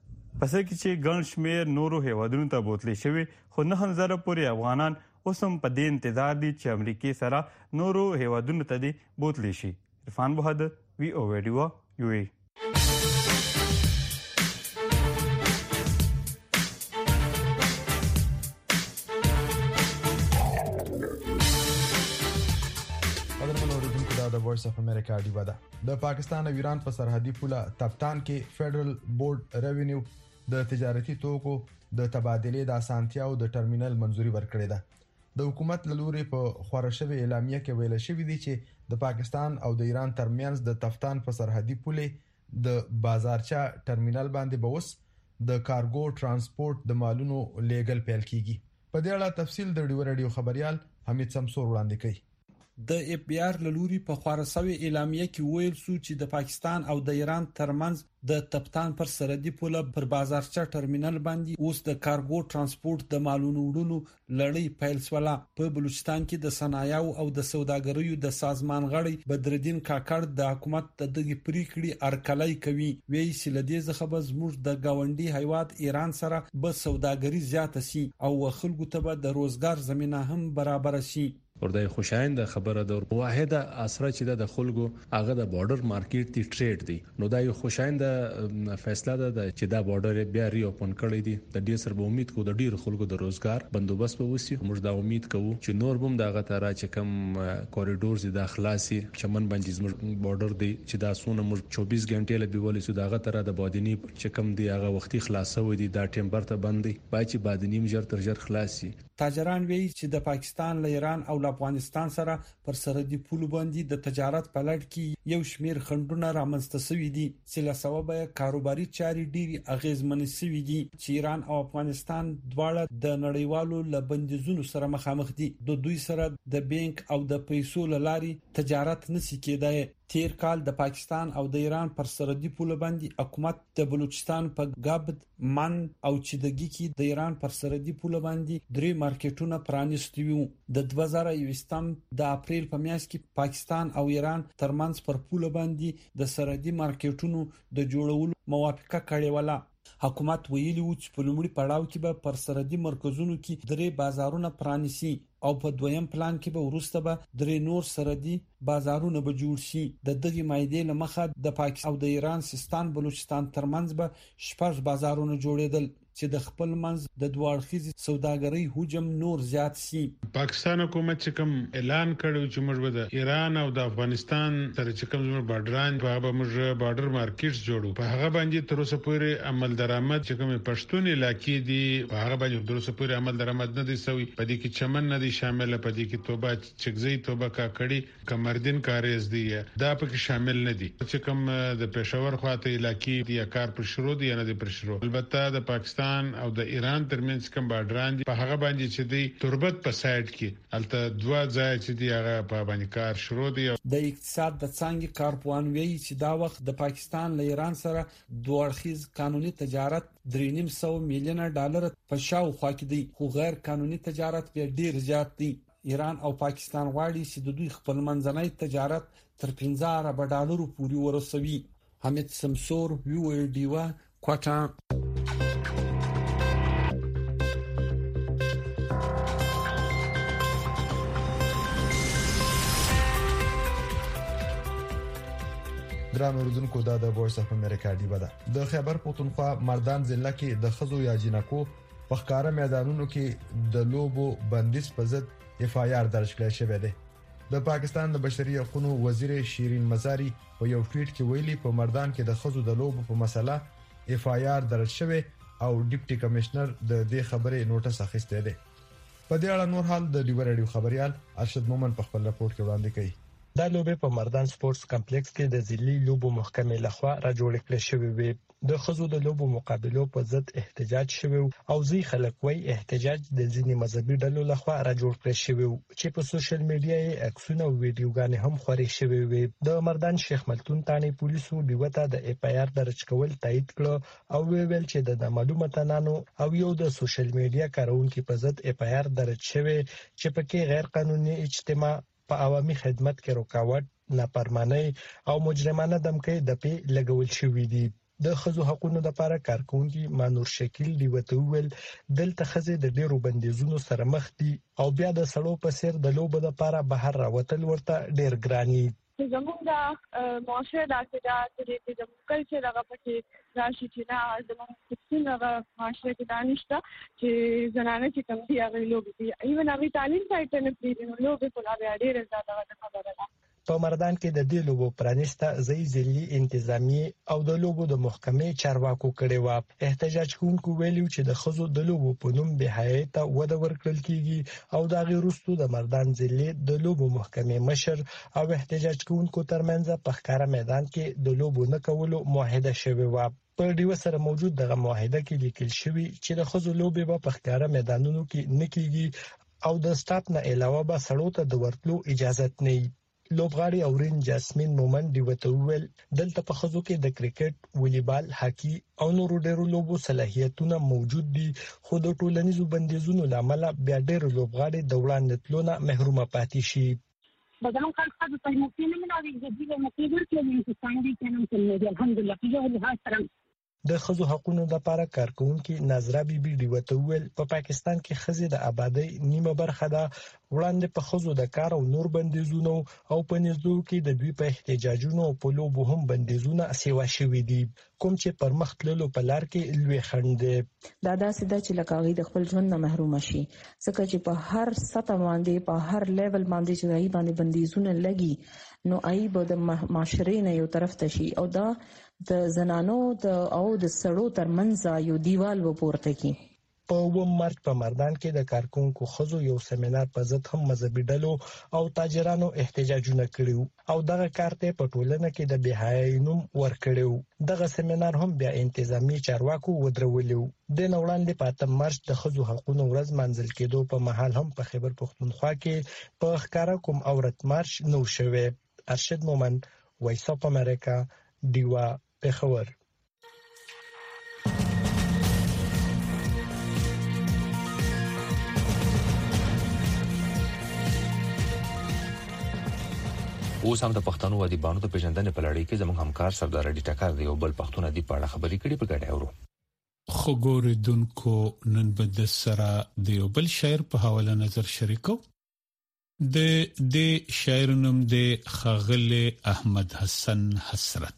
S5: پسې کې چې ګڼ شمېر نورو هیوادونو ته بوتلی شوي خو نهه زره پورې افغانان اوس هم په دې انتظار دي چې امریکای سره نورو هیوادونو ته دي بوتلی شي. عرفان بهادر وی او ویډیو یو ای.
S4: د وایس اف امریکا دیوا ده. د پاکستان او ایران په سرحدي پوله تپتان کې فدرل بورډ ریوینیو د تجارتي توکو د تبادلې د اسانتیاو د ټرمینل منځوري ورکړې ده. د حکومت لوري په خورشوي اعلامیه کې ویل شوی دی چې د پاکستان او د ایران ترمنځ د تفتان په سرحدي پوله د بازارچا ټرمینل باندې به اوس د کارګو ترانسپورت د مالونو لیګل پیل کیږي. په دې اړه تفصیل د ډیو رادیو خبريال حمید سمسور وړاندې کوي.
S7: د اف بي ار لوري په خورسوي اعلامیه کې ویل سو چې د پاکستان او د ایران ترمنځ د تپتان پر سرحدي پوله پر بازارچا ټرمینل باندې اوس د کارګو ترانسپورت د مالونو وړلو لړۍ پیل شوه. په بلوچستان کې د صنایعو او د سوداګریو د سازمان غړي بدردین کاکړ د حکومت د دغه پریکړې ارکلای کوي. وی چې لدې څخه به زموږ د گاونډي هیواد ایران سره به سوداګری زیاته شي او خلکو ته به د روزګار زمينه هم برابر شي.
S8: ورته خوشاینده خبره ده. واحده اسره چې د خلکو هغه د بارډر مارکیټ دی ټریډ دی نو دا یو خوشاینده فیصله ده چې دا بارډر بیا ری اوپن کړی دی. د دې سره به امید کوو د ډیر خلکو د روزګار بندوبست به وسی. موږ دا امید کوو چې نور بم دغه تر چې کم کوریډورز د اخلاصي چمن باندې زموږ بارډر دی چې دا سونه موږ چوبیس غنټې له بیولې سو دغه تر د بادینی چې کم دی هغه وختي خلاصو دي دا ټیمبر ته بندي با چې بادینی مجر تر جر خلاصي.
S7: تاجران وی چې د پاکستان له ایران او له افغانستان سره پر سرحدي پولو باندې د تجارت په لړ کې یو شمیر خنډونه رامنځته شوي دي چې له سببه کاروباري چارې ډېری اغیزمن شوي دي چې ایران او افغانستان دواړه د نړیوالو لبندیزونو سره مخامخ دي. د دوی سره د بانک او د پیسو لارې تجارت نشي کېدای. تیر کال د پاکستان او د ایران پر سرحدي پول باندې حکومت د بلوچستان په غابد من او چدګي کې د ایران پر سرحدي پول باندې درې مارکیټونه پرانیستي وو. د دوه زره یوویشتم د اپریل په میاشت کې پاکستان او ایران ترمنځ پر پول باندې د سرحدي مارکیټونو د جوړولو موافقه کړې وله. حکومت ویلي و چې په لومړي پړاو کې به پر سرحدي مرکزونو کې درې بازارونه پرانیسي او په دویم پلان کې به وروسته به درې نور سرحدي بازارونه به جوړ شي. د دغه مایدې لمخه د پاکستان او د ایران سیستان بلوچستان ترمنځ به شپږ بازارونه جوړېدل چې د خپل منځ د دوه سوداګرۍ حجم نور زیات شي.
S9: پاکستان حکومت چې کوم اعلان کړو چې موږ به د ایران او د افغانستان سره چې کوم زموږ بارډران په هغه موږ بارډر مارکیټس جوړو په هغه باندې تر اوسه پورې عمل درآمد چې کوم پښتون علاقې دي په هغه باندې تر اوسه پورې عمل درآمد نه دي سوی. په دې کې چمن نه دي شامل، په دې کې توبه چکزي توبه کاکړي کمردین کاریز دي دا پکې شامل نه دي. چې کوم د پېښور خواته علاقې دي کار پر شروع دي نه دي پر شروع. البته د پاکستان او د ایران ترمنځ کوم بارډران دي په هغه باندې چې دی تربت په سایډ کې البته دوه ځای چې دی هغه په باندې کار شروع دي.
S7: د اقتصاد د څنګه کارپوهان وایي چې دا وخت د پاکستان له ایران سره دوه اړخیز قانوني تجارت درې نیم سو میلیونه ډالر په شاوخوا کې دی، خو غیر قانوني تجارت بیا ډیر زیات دی. ایران او پاکستان غواړي چې د دوی خپل منځنی تجارت تر پنځه ارب ډالرو پورې ورسوي. حمید سمسور وی او ډیوا کوټا.
S4: ګران اوریدونکو دا د وایس اف امریکا دی ودا د خیبر پختونخوا مردان ضلع کې د خزو یا جنکو په ښکارا میدانونو کې د لوبو بندیز په ضد اف آی آر درج کړی شوی دی. د پاکستان د بشري حقوقو وزیر شیرین مزاری په یو ټویټ کې ویلي په مردان کې د خزو د لوبو په مسله اف آی آر درج شوی او ډیپټي کمشنر د دې خبرې نوټس اخیسته دی. په دې اړه نور حال د لیور رادیو خبريال ارشد مومن په خپل راپور کې وړاندې کړي.
S11: دا لوبه په مردان سپورتس کمپلیکس کې د ضلعي لوبو محکمې لخوا را جوړ کړل شوې وي. د خزو د لوبو مقابلو په ضد احتجاج شوی او ځي خلک وای احتجاج د ځینې مذهبي ډلو لخوا را جوړ کړل شوی چې په سوشل میډیا یې عکسونه او ویډیوګانې هم خوري شوی وي. د مردان شیخ ملتون تانی پولیسو دیوته د اف آی آر درج کول تایید کړ او ویل چې د معلومه تنانو او یو د سوشل میډیا کارونکو په ضد اف آی آر درج شوی چې پکې غیر قانوني اجتماع په عوامي خدمت کې رکاوټ، نافرمانی او مجرمانه دمکې د پی لګول شوې دي. د خزو حقوقو لپاره کارکونکي مانور شکیل دی وته ویل دلته خزه د ډیرو بندیزونو سره مخ دي او بیا د سړو په سیر د لوبو لپاره بهر راوتل ورته ډیر ګراني.
S12: زموږ د معاشره د اقتصاد د زموږ کلچر هغه پکې راشي چې نه زموږ څنګه معاشره کې دانشته چې زنانه چې کم دي هغه لوبي دي ایون هغه تعلیم سایت نه پریږدي نو لوبي په لا ډیر زیاته خبره ده.
S11: په مردان کې د دې لوبو پرانیسته ځای ځلي انتظامی او د لوبو د محکمې چارواکو کړي و. احتجاج کوونکو ویلو چې د خزو د لوبو په نوم به حیات وده ورکړل کیږي او د غیرستو د مردان ځلي د لوبو محکمې مشر او احتجاج کوونکو ترمنځ په ښکارا میدان کې د لوبو نه کولو معاهده شوې و. په ډیو سره موجود دغه معاهده کې لیکل شوی چې د خزو لوبې په ښکارا میدانونو کې نه کیږي او د سټاپ نه علاوه به سړو ته د ورتلو اجازه نه. لوبغاړي اورین جاسمین مومن دی وته ویل دلته په خزو کې د کرکټ، والیبال، هاکی او نورو ډیرو لوبو صلاحیتونه موجود دي خو د ټولنیزو بندیزونو لامل بیا ډیرو لوبغاړي د وړاندې تلونه محرومه پاتې شي.
S13: بدلون خلق خاصه په موقعینه مناوي جدي له مقیدر کې انسان دي کنه چې الحمدلله په یو له سره
S11: د خزو حقوقو لپاره کارکونکي نظره بیبي دی وته ویل په پاکستان کې خزې د آبادی نیمه برخه ده وړاندې په خزو د کار او نور بندیزونو او په نږدو کې د دوی په احتجاجونو او په لوبو هم بندیزونه سیوا شوي دي کوم چې پر مخ تللو په لار کې لوی خنډ دی.
S14: دا داسې ده چې لکه غي د خپل ژوند نه محروم شي ځکه چې په هر سطح باندې په هر لیول باندې چې غي باندې بندیزونه لګي نو ای به د معاشرې نه یو طرف ته شي او دا د زنانو د او د سړو ترمنځ یو دیوال و پورته کی.
S11: په اووم مارچ په مردان کې د کارکونکو خزو یو سیمینار په ضد هم مذهبي ډلو او تاجرانو احتجاجونه کړیو او دغه کار ته په ټولنه کې د بهای نوم ورکړیو دغه سیمینار هم بیا انتظامی چارواکو ودرولیو د نوړاندې په اتم مارچ د خزو حقوقو ورځ منځل کېدو په محل هم په خیبر پښتونخوا کې په ښکارا کوم اورت مارچ نو شوه. ارشد مومن، وایس اف امریکا، دیوا پېښور.
S3: اوس هم د پښتنو ادیبانو د پیژندنې په لړۍ کې زموږ همکار سردار علي ټکر دی او بل پښتون ادیب په اړه خبرې کړي په ګډه اورو.
S10: خو ګوریدونکو نن به د سره د یو بل شاعر په حواله نظر شریکو. د د شاعر نوم د ښاغلی احمد حسن حسرت.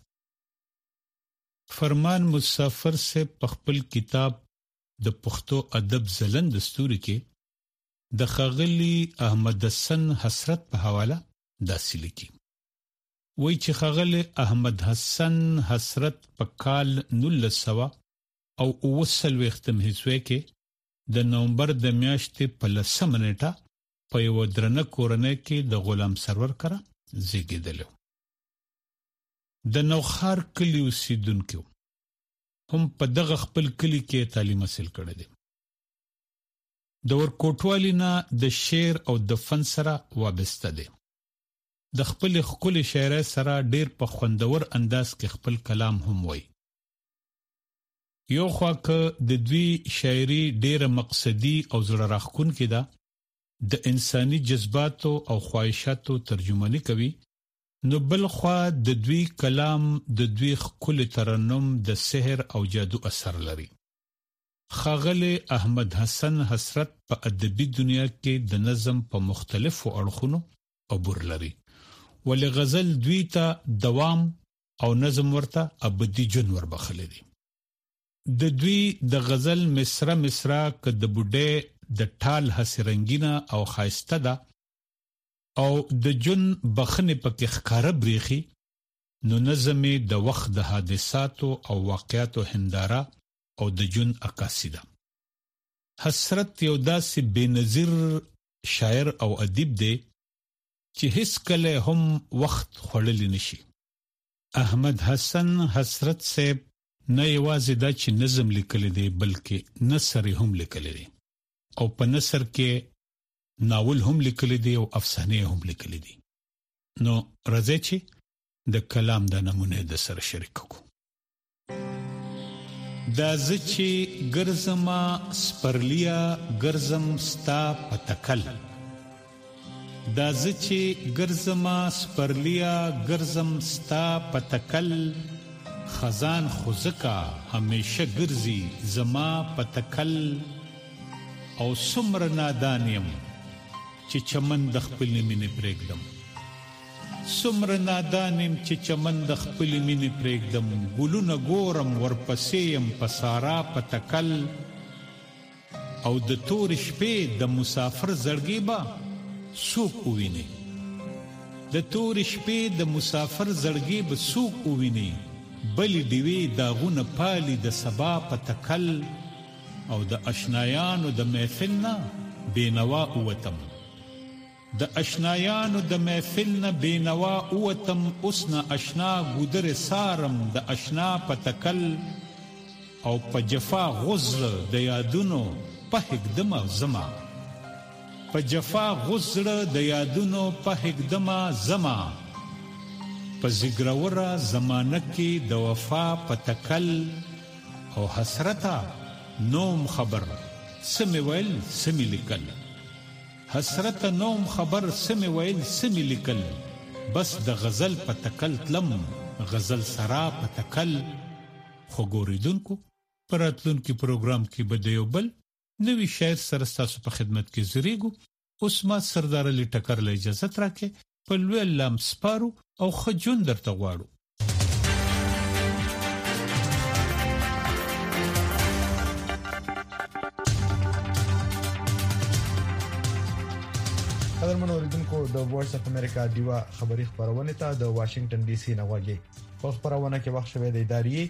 S10: فرمان مسافر سے په خپل کتاب د پښتو ادب زلند ستوري کې د ښاغلی احمد حسن حسرت په حواله داسې لیکي. وایي چې ښاغلی احمد حسن حسرت په کال نولس سوه او اوه څلوېښتم عیسوي کې د نومبر د میاشتې په لسمه نیټه په یوه درنه کورنۍ کې د غلام سرور کره زیږېدلی. د نوښار کلي اوسېدونکي هم په دغه خپل کلي کې تعلیم حاصل کړی دی. د ورکوټوالي نه د شعر او د فن سره وابسته دی. د خپل ښکلي شاعرۍ سره ډیر په خوندور انداز کې خپل کلام هم وایي. یو خوا که د دوی شاعري ډیره مقصدي او زړه راښکونکې ده، د انساني جذباتو او خواهشاتو ترجماني کوي، نو بل خوا د دوی کلام د دوی ښکلي ترنم د سحر او جادو اثر لري. ښاغلی احمد حسن حسرت په ادبي دنیا کې د نظم په مختلفو اړخونو عبور لري، ولې غزل دوی ته دوام او نظم ورته ابدي جون وربخلی دي. د دوی د غزل مصره مصره که د بوډۍ د ټال هسې رنګینه او ښایسته ده او د جون بخنې پکې ښکاره بریښي، نو نظم د وخت د حادثاتو او واقعاتو هنداره او د جون عکاسي ده. حسرت یو داسې بېنظیر شاعر او ادیب دی چې هیڅ کله هم وخت خوړلی نشي. احمد حسن حسرت صاحب نه یوازې دا چې نظم لیکلی دی بلکې نثر هم لیکلی دی او په نثر کې ناول هم لیکلی دی او افسانې هم لیکلی دی. نو راځئ چې د کلام د نمونه د سره شریک کړو. دا زه چې ګرځما سپرلیا ګرځم ستا په تکل، دا زه چې ګرځما سپرلیا ګرځم ستا په تکل، خزان خوځکا همیشه ګرځي زما په تکل، او څومره نادان یم چې چمن د خپلې مینې پرېږدم، څومره نادان یم چې چمن د خپلې مینې پرېږدم، ګلونه ګورم ورپسې یم په سارا په تکل، او د تورې شپې د مسافر زړګي به څوک وویني، د تورې شپې د مسافر زړګي به څوک وویني، بلې ډیوې داغونه پالي د سبا په تکل، او د اشنایانو د محفل نه بېنوا اوتم، د اشنایانو د محفل نه بېنوا اوتم، اوس نه اشنا ګودرې سارم د اشنا په تکل، او په جفا غزل د یادونو په هکدمه زما، په جفا غزړه د یادونو په هکدمه زما، په زیګروره زمانه کې د وفا په تکل، او حسرتا نوم خبر سمې ویل سمې لیکل، حسرتا نوم خبر سمې ویل سمې لیکل، بس د غزل په تکل تلم غزل سرا په تکل. خو ګوریدونکو په راتلونکي پروګرام کې به د یو بل نوي شاعر سره ستاسو په خدمت کې زریږو. اوس ما سردار علي ټکر له اجازه راکې په لوی الله سپارو او ښه ژوند درته غواړو.
S4: قدرمن اوریدونکو د وایس اف امریکا دیوا خبری خبرونه ته د واشنگټن ډي سي نه واګي. په خبرونه کې وخت شوه د ادارې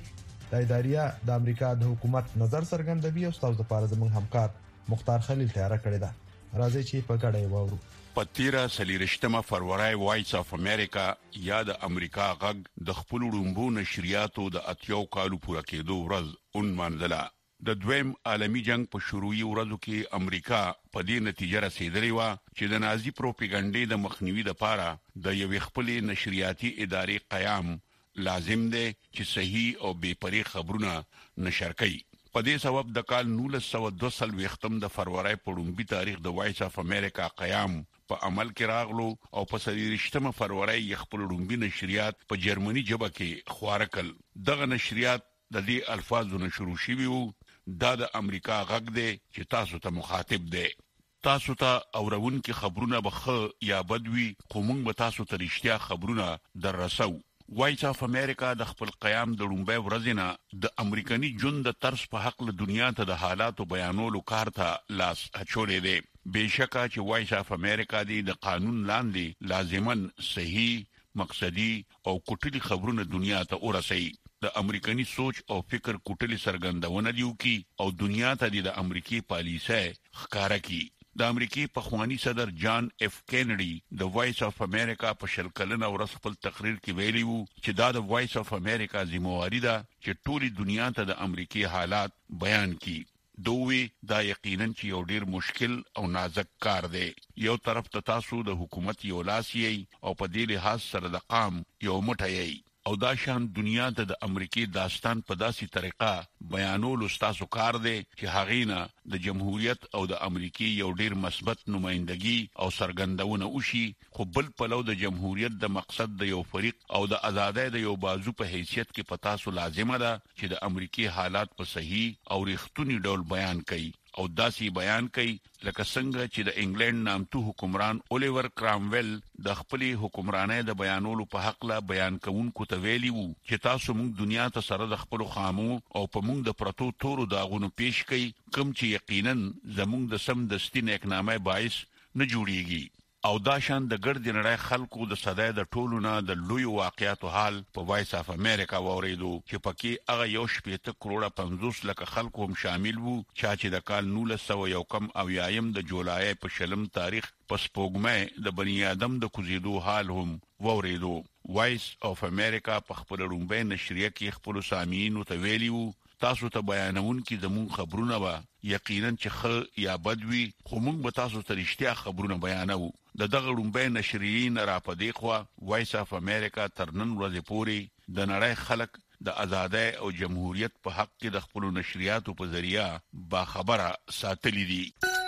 S4: د اداریا د امریکا د حکومت نظر څرګندوي او تاسو لپاره زموږ همکار مختار خلیل تیار کړی دا راځي چې په ګډه وورو.
S15: پتیرا سلیرشتمه فروری وایس اف امریکا یا د امریکا غږ د خپل وړومبو نشریاتو د اتیو کالو پوره کېدو ورځ اون منځله. د دویم عالمی جنگ په شروعي ورځو کې امریکا په دې نتیجه رسیدلې و چې د نازي پروپاګاندا د مخنیوي لپاره د یوې خپل نشریاتي ادارې قیام لازم دی چې صحیح او بې پرې خبرونه نشر کړي. په دې سبب د کال نولس سوه دوه څلوېښتم د فروری په لومړي تاریخ د وایس اف امریکا قیام په عمل کې راغلو او په څلوېښتمه فروری یې خپل لومړي نشریات په جرمني ژبه کې خپاره کړل. دغه نشریات د دې الفاظو نه شروع شوي وو: دا د امریکا غږ دی چې تاسو ته مخاطب دی. تاسو ته اورونکي خبرونه بخ یا بدوي خو موږ به تاسو ته رښتیا خبرونه در رسو. وایس اف امریکا د خپل قیام د لومړۍ ورځې نه د امریکایي ژوند د طرز په حق له دنیا ته د حالاتو بیانولو کار ته لاس اچولې دی. بهشکه چې وایس اف امریکا د قانون لاندې لازمن صحیح مقصدی او کوټلي خبرونه دنیا ته ورسوي. د امریکایي سوچ او فکر کوټلي سرګندونه دیو کی او دنیا ته د امریکای پالیسۍ ښکارا کی. د امریکای پخوانی صدر جان اف کینیډي د وایس اف امریکا په شل کلنه ورځ خپل تقریر کې ویلي وو چې دا د وایس اف امریکا ذمہواری ده چې ټولي دنیا ته د امریکای حالات بیان کړي. دوی دا یقینا چې یو ډیر مشکل او نازک کار دی. یو طرف ته تاسو د حکومت یو لاسي او په دې لحاظ سره د قام یو مټي او دا شان دنیا ته د امریکای داستان په داسي طریقه بیانولو ستاسو کار دی چې هغینا د جمهوریت او د امریکای یو ډیر مثبت نمائندګي او سرګندونه وشي. خو بل پلو د جمهوریت د مقصد د یو فریق او د ازادۍ د یو بازو په حیثیت کې پتا سو لازمه ده چې د امریکای حالات په صحیح او رښتونی ډول بیان کړي او داسي بیان کوي لکه څنګه چې د انګلند نامتو حکمران الیور کرامویل د خپل حکمرانۍ د بیانولو په حق لا بیان کوونکو ته ویلي وو چې تاسو موږ دنیا ته سره د خپل خامو او په موږ د پرتو تورو داغونو پیش کوي کوم چې یقینا زموږ د سم دستي نیکنامه باعث نه جوړیږي. او دا شان د ګرد نړۍ خلکو د صدای د ټولو نه د لوی واقعیتو حال په وایس اف امریکا وریدو چې پکې هغه یو شپږ کروڑه پنځوس لک خلکو هم شامل وو چې د کال نولس سوه یو کم او یایم د جولای په شلم تاریخ پس پوګمه د بنی آدم د کوزیدو حال هم وریدو. وایس اف امریکا په خپل لومړی نشریه کې خپل سامعینو ته ویلي وو تاسو ته بیانون کې د مون خبرونه وا یقینا چې خ یا بدوي خو مونږ به تاسو ته رښتیا خبرونه بیانو. د دغه لومړی نشریین را پدې خو وایس اف امریکا تر نن ورځې پورې د نړۍ خلک د ازادۍ او جمهوریت په حق کې د خپل نشریاتو په ذریعہ با خبره ساتلې دي.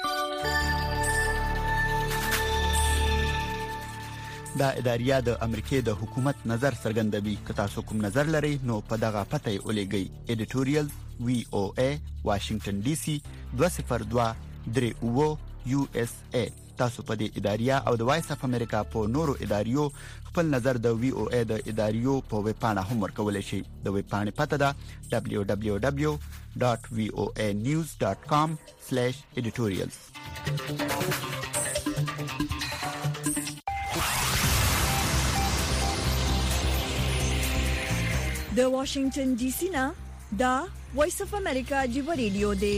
S16: دا اداریا د امریکای د حکومت نظر څرګندوي. که تاسو کوم نظر لرئ نو په دغه پته ولېږئ. ایډیټوریال وی او ای واشنگټن ډي سي دوه صفر دوه درې اوه یو اس ای. تاسو په دې اداریا او د وایس اف امریکا په نورو اداریو خپل نظر د وی او ای د اداریو په ویب پاڼه هم ورکولای شئ. د ویب پاڼې پته ده دبليو دبليو دبليو ډاټ وی او ای نیوز ډاټ کام سلیش ایډیټوریالز.
S17: د واشنگټن ډي سي نه دا وایس اف امریکا دی ریډیو دی.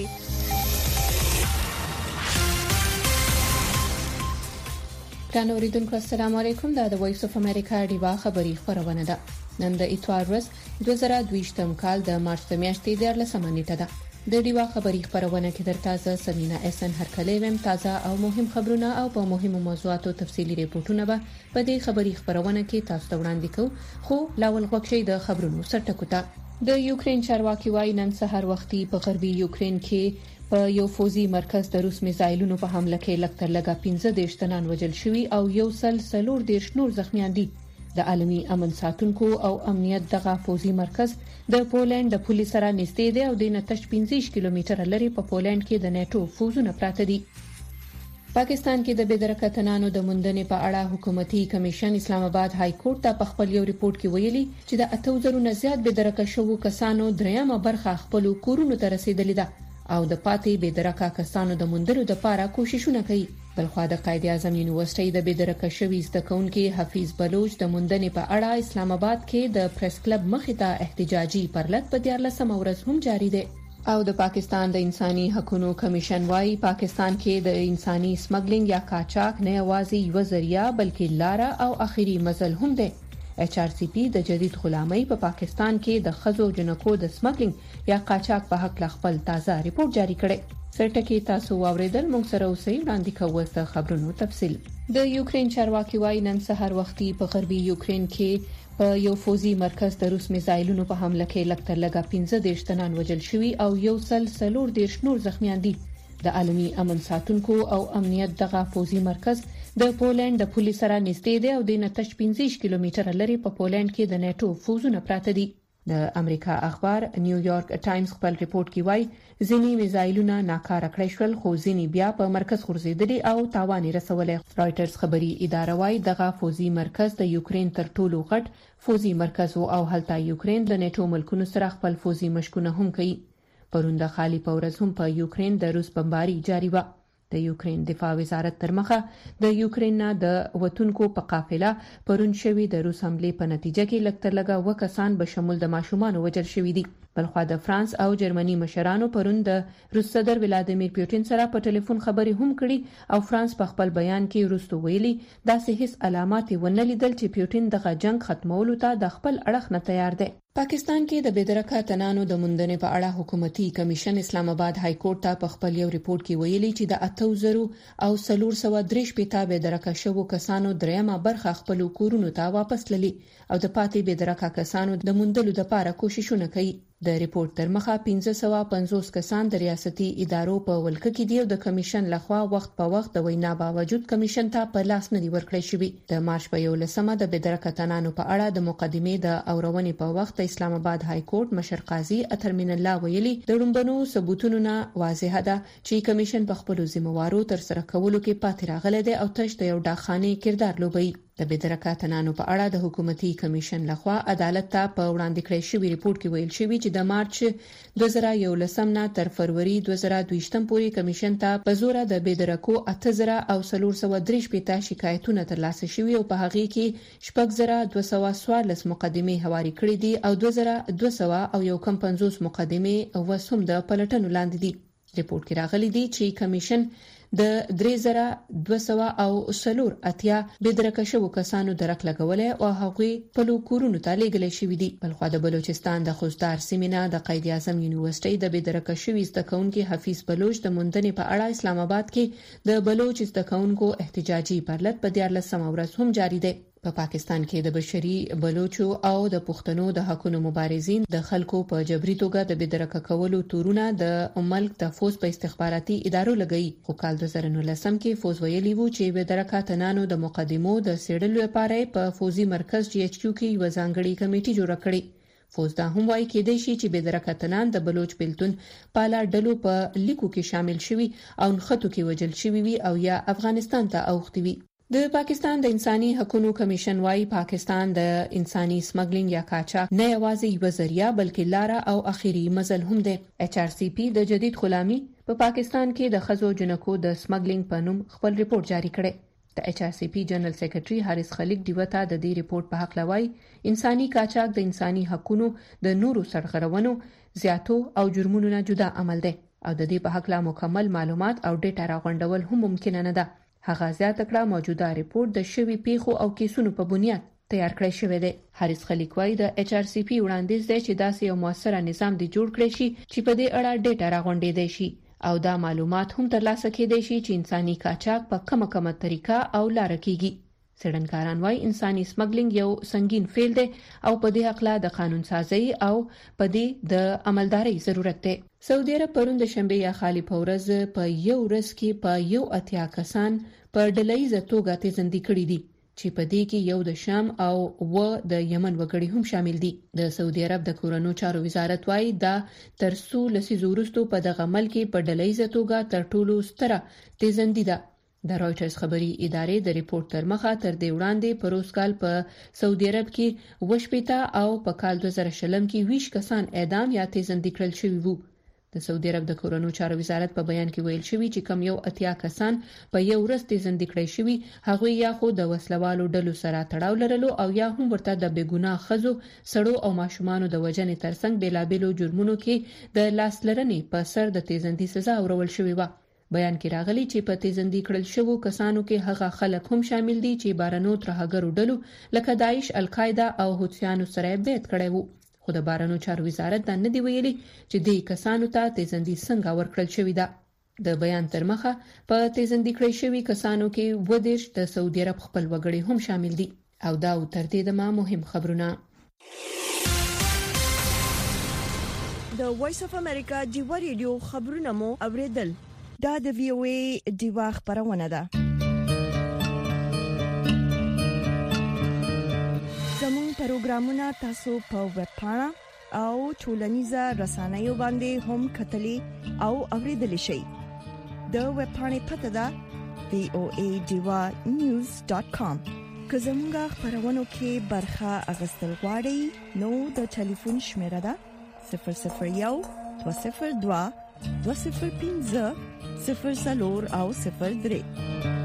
S18: ګران اوریدونکو السلام علیکم. دا د وایس اف امریکا دیوا خبری خبرونه ده. نن د اتوار ورځ دوه زره دوه کال د مارچ میاشتې د لسمه نیټه ده. د دیوا خبری خبرونه کې درته ز سمینا اسن هر کله ویم تازه او مهم خبرونه او په مهمو موضوعاتو تفصیلی ریپورتونه به په دې خبری خبرونه کې تاسو ته وړاندې کوو. خو لاول غوښتي د خبرونو سرټکوته. د یوکرين چارواکي وايي نن سهار وختي په غربي یوکرين کې په یو فوزي مرکز د روس میزایلونو په حمله کې لکتر لګا پنځه دیرش تنان وژل شوي او یو سل سلور دیرش نور زخمیان دي. د عالمي امن ساتونکو او امنیت دغه فوزي مرکز د پولند د پولیس سره نږدې دی او د نتش پنځه کیلومتره لري په پولند کې د نیټو فوزونه پراته دي. پاکستان کې د بېدرکتنانو د موندنې په اړه حکومتي کمیشن اسلام آباد های کورټ ته په خپل یو ریپورت کې ویلي چې د اته زره نه زیات بېدرکه شوو کسانو دریمه برخه خپل کورونو ته رسیدلې ده او د پاتې بېدرکه کسانو د موندلو لپاره کوششونه کوي. بلخوا د قائد اعظم یونیورسيټي د بېدرکه شوي زده کوونکي حفیظ بلوچ د موندنې په اړه اسلام آباد کې د پریس کلب مخې ته احتجاجي پرلط په دیارلسمه ورځ هم جاری دی. او د پاکستان د انساني حقوقو کمیشن وايي پاکستان کې د انساني سمګلینګ یا قاچاق نه یوازې یو ذریعہ بلکې لاره او اخیری مزل هم دی. ایچ آر سی پی د جدید غلامۍ په پا پاکستان کې د خزو جنکو د سمګلینګ یا قاچاق په حق خپل تازه ریپورت جاری کړی. سرټکی تاسو واوریدل موږ سره اوسئ وړاندې کوو د خبرونو تفصیل. د یوکرين چارواکي وايي نن سحر وختي په غربي یوکرين کې په یو فوزي مرکز د روس میزایلونو په حمله کې لکتر لګا پنځه دیرش تنان وژل شوي او یو سل سلور دیرش نور زخمیان دي. د عالمي امن ساتونکو او امنیت دغه فوزي مرکز د پولند د پولیس سره نږدې دی او د نتش پنځه کیلومتره لري په پولند کې د نیټو فوزونه پراته دي. د امریکا اخبار نیویارک ټایمز خپل ریپورت کې وایي ځینې میزایلونه ناکاره کړای شول خو ځینې بیا په مرکز غورځېدلي او تاوان رسولي. رایټرز خبري اداره وایي دغه فوزي مرکز د یوکرين تر ټولو غټ فوزي مرکز او هلته یوکرين د نیټو ملکونو سره خپل فوزي مشکونه هم کوي. پرون د خالي پورز هم په یوکرين د روس بمباري جاری و. د یوکرين دفاع وزارت تر مخه د یوکرين نه د وټونکو په قافله پرون شوی د روس حمله په نتیجه کې لکتر لګا وکسان به شمول د ماشومان وژل شوی دي. بلخوا د فرانس او جرمني مشرانو پرون د روس صدر ولادیمیر پوتین سره په ټلیفون خبرې هم کړي او فرانس په خپل بیان کې روسو ویلي داسې هیڅ علامات ونه لیدل چې پوتین دغه جنگ ختمولو ته د خپل اړخ نه تیار دی. پاکستان کې د بېدرکه تنانو د موندنې په اړه حکومتي کمیشن اسلام آباد های کورټ ته په خپل یو ریپورت کې ویلي چې د اته زرو او څلور سوه درې شپېته بېدرکه شوو کسانو دریمه برخه خپل کورونو ته واپس للي او د پاتې بېدرکه کسانو د موندلو لپاره کوششونه کوي. د ریپورت تر مخه پنځه سوه پنځوس کسان د ریاستي ادارو په ولکه کې دی او د کمیشن لخوا وخت په وخت د وینا باوجود کمیشن ته په لاس نه دی ورکړی شوی. د مارچ په یولسمه د بېدرکه تنانو په اړه د مقدمې د اورونې په وخت اسلام آباد های کورټ مشر قاضي اطهر من الله ویلي د لومبنو ثبوتونو نه واضح ده چې کمیشن په خپل ذمہوارو تر سره کولو کې پاتې راغلی دی او تش د یو ډاخانه کردار لوبي. د بېدرکه تنانو په اړه د حکومتي کمیشن لخوا عدالت ته په وړاندې کړی شوی ریپورت کې ویل شوی چې د مارچ دوه زره یولسم نه تر فروری دوه زره دویشتم پورې کمیشن ته په زور د بېدرکو اته زره او څلور سوه درې شپېته شکایتونه ترلاسه شوي او په هغه کې شپږ زره دوه سوه څوارلس مقدمې هواري کړې دي او دوه زره دوه سوه او یو کم پنځوس مقدمې وسوم د پلټنو لاندې دي. ریپورت کې راغلي دي چې کمیشن د درې زره دوه سوه او څلور اتیا بېدرکه شوو کسانو درک لګولې او هغوی په لوکورونو ته لېږلي شوي دي. بلخوا د بلوچستان د خوزدار سیمې نه د قائد اعظم یونیورسيټي د بېدرکه شوي زده کوونکي حفیظ بلوچ د موندنې په اړه اسلام آباد کې د بلوچ زده کوونکو احتجاجي پرلط په دیارلسمه ورځ هم جاری دی. په پا پاکستان کې د بشري بلوچو او د پښتنو د حقوقو مبارزین د خلکو په جبري توګه د بېدرکه کولو تورونه د ملک د فوز په استخباراتي ادارو لګئی. خو کال دوه زره نولسم کې فوز ویلي وو چې بېدرکه تنانو د مقدمو د سیډلو لپاره په فوزي مرکز جی ایچ کیو کې یو ځانګړی کمیټه جوړه کړې. فوز دا هم وایي کېدای شي چې بېدرکه تنان د بلوچ بیلتون پالا ډلو په لیکو کې شامل شوي او نښتو کې وژل شوي وي او یا افغانستان ته اوښتي وي. د پاکستان د انساني حقوقو کمیشن وايي پاکستان د انساني سمګلینګ یا قاچاق نه یوازې یو ذریعہ بلکې لاره او اخیری مزل هم دی. ایچ آر سی پی د جدید غلامۍ په پاکستان کې د خزو جنکو د سمګلینګ په نوم خپل ریپورت جاری کړی. د ایچ آر سی پی جنرال سیکریټري حارث خلیق دیوته د دې ریپورت په حق لوي انساني قاچاق د انساني حقوقو د نورو سرغړونو زیاتو او جرمونو نه جدا عمل دی او د دې په حق لا مکمل معلومات او ډیټا راغونډول هم ممکن نه ده. هغه زیاته کړه موجوده ریپورت د شوي پیښو او کیسونو په بنیاد تیار کړی شوی دی. حارث خلیق وايي د ایچ آر سی پی وړاندیز دی چې داسې یو موثره نظام دی جوړ کړی شي چې په دې اړه ډیټا راغونډېدای شي او دا معلومات هم ترلاسه کېدای شي چې انساني قاچاق په کومه کومه طریقه او لار کېږي. څېړنکاران وايي انساني سمګلینګ یو سنگین فعل دی او په دې حق لا د قانون سازي او په دې د عملداري ضرورت دی. سعودي عرب پرون د شنبه یا خالي پورز په یو ورځ کې په یو اتیا کسان په ډلهیزه توګه تیزندي کړي دي چې په دې کې یو د شام او و د یمن وګړي هم شامل دي. د سعودي عرب د کورونو چارو وزارت وايي دا تر څو لسیزو وروسته په دغه ملک کې په ډلهیزه توګه تر ټولو ستره تیزندي ده. د رایټرز خبري ادارې د ریپورت تر مخه تر دې وړاندې په روز کال په سعودي عرب کې وشپېته او په کال دوه زره شلم کې ویش کسان اعدام یا تیزندي کړل شوي وو. د سعودي عرب د کورونو چارو وزارت په بیان کې ویل شوی چې کم یو اتیا کسان په یو ورځ تیزندې کړی شوی هغه یا خو د وسلوالو ډلو سره تړاو لرلو او یا هم ورته د بېګناه خزو سړو او ماشومانو د وژنې ترڅنګ بیلابېلو جرمونو کې د لاسلرنې په سر د تیزندې سزا اورول شوی و. بیان کې راغلی چې په تیزندې کړل شوو کسانو کې هغه خلک هم شامل دي چې بارنو ترهګرو ډلو لکه داعش، القاعده او حوثیانو سره بیعت کړی وو. خو د بارنو چارو وزارت دا نه دی ویلي چې دې کسانو ته تیزندې څنګه ورکړل شوې ده. د بیان تر مخه په تیزندې کړی شوی کسانو کې ودیش د سعودي عرب خپل وګړي هم شامل دي. او دا تر دې د ما مهم خبرونه.
S17: د وایس اف امریکا ډیوا ریډیو خبرونه مو اوریدل. دا د وی او ای ډیوا خبرونه ده. زموږ پروګرامونه تاسو په ویب پاڼه او ټولنیزه رسنیو باندې هم کتلی او اوریدلی شئ. د ویب پاڼې پته ده وی او ای ډیوا نیوز ډاټ کام. که زموږ خبرونو کې برخه اغوستل غواړئ نو د ټلیفون شمیره ده صفر صفر یو دوه صفر دوه دوه صفر پنځه صفر څلور او صفر درې.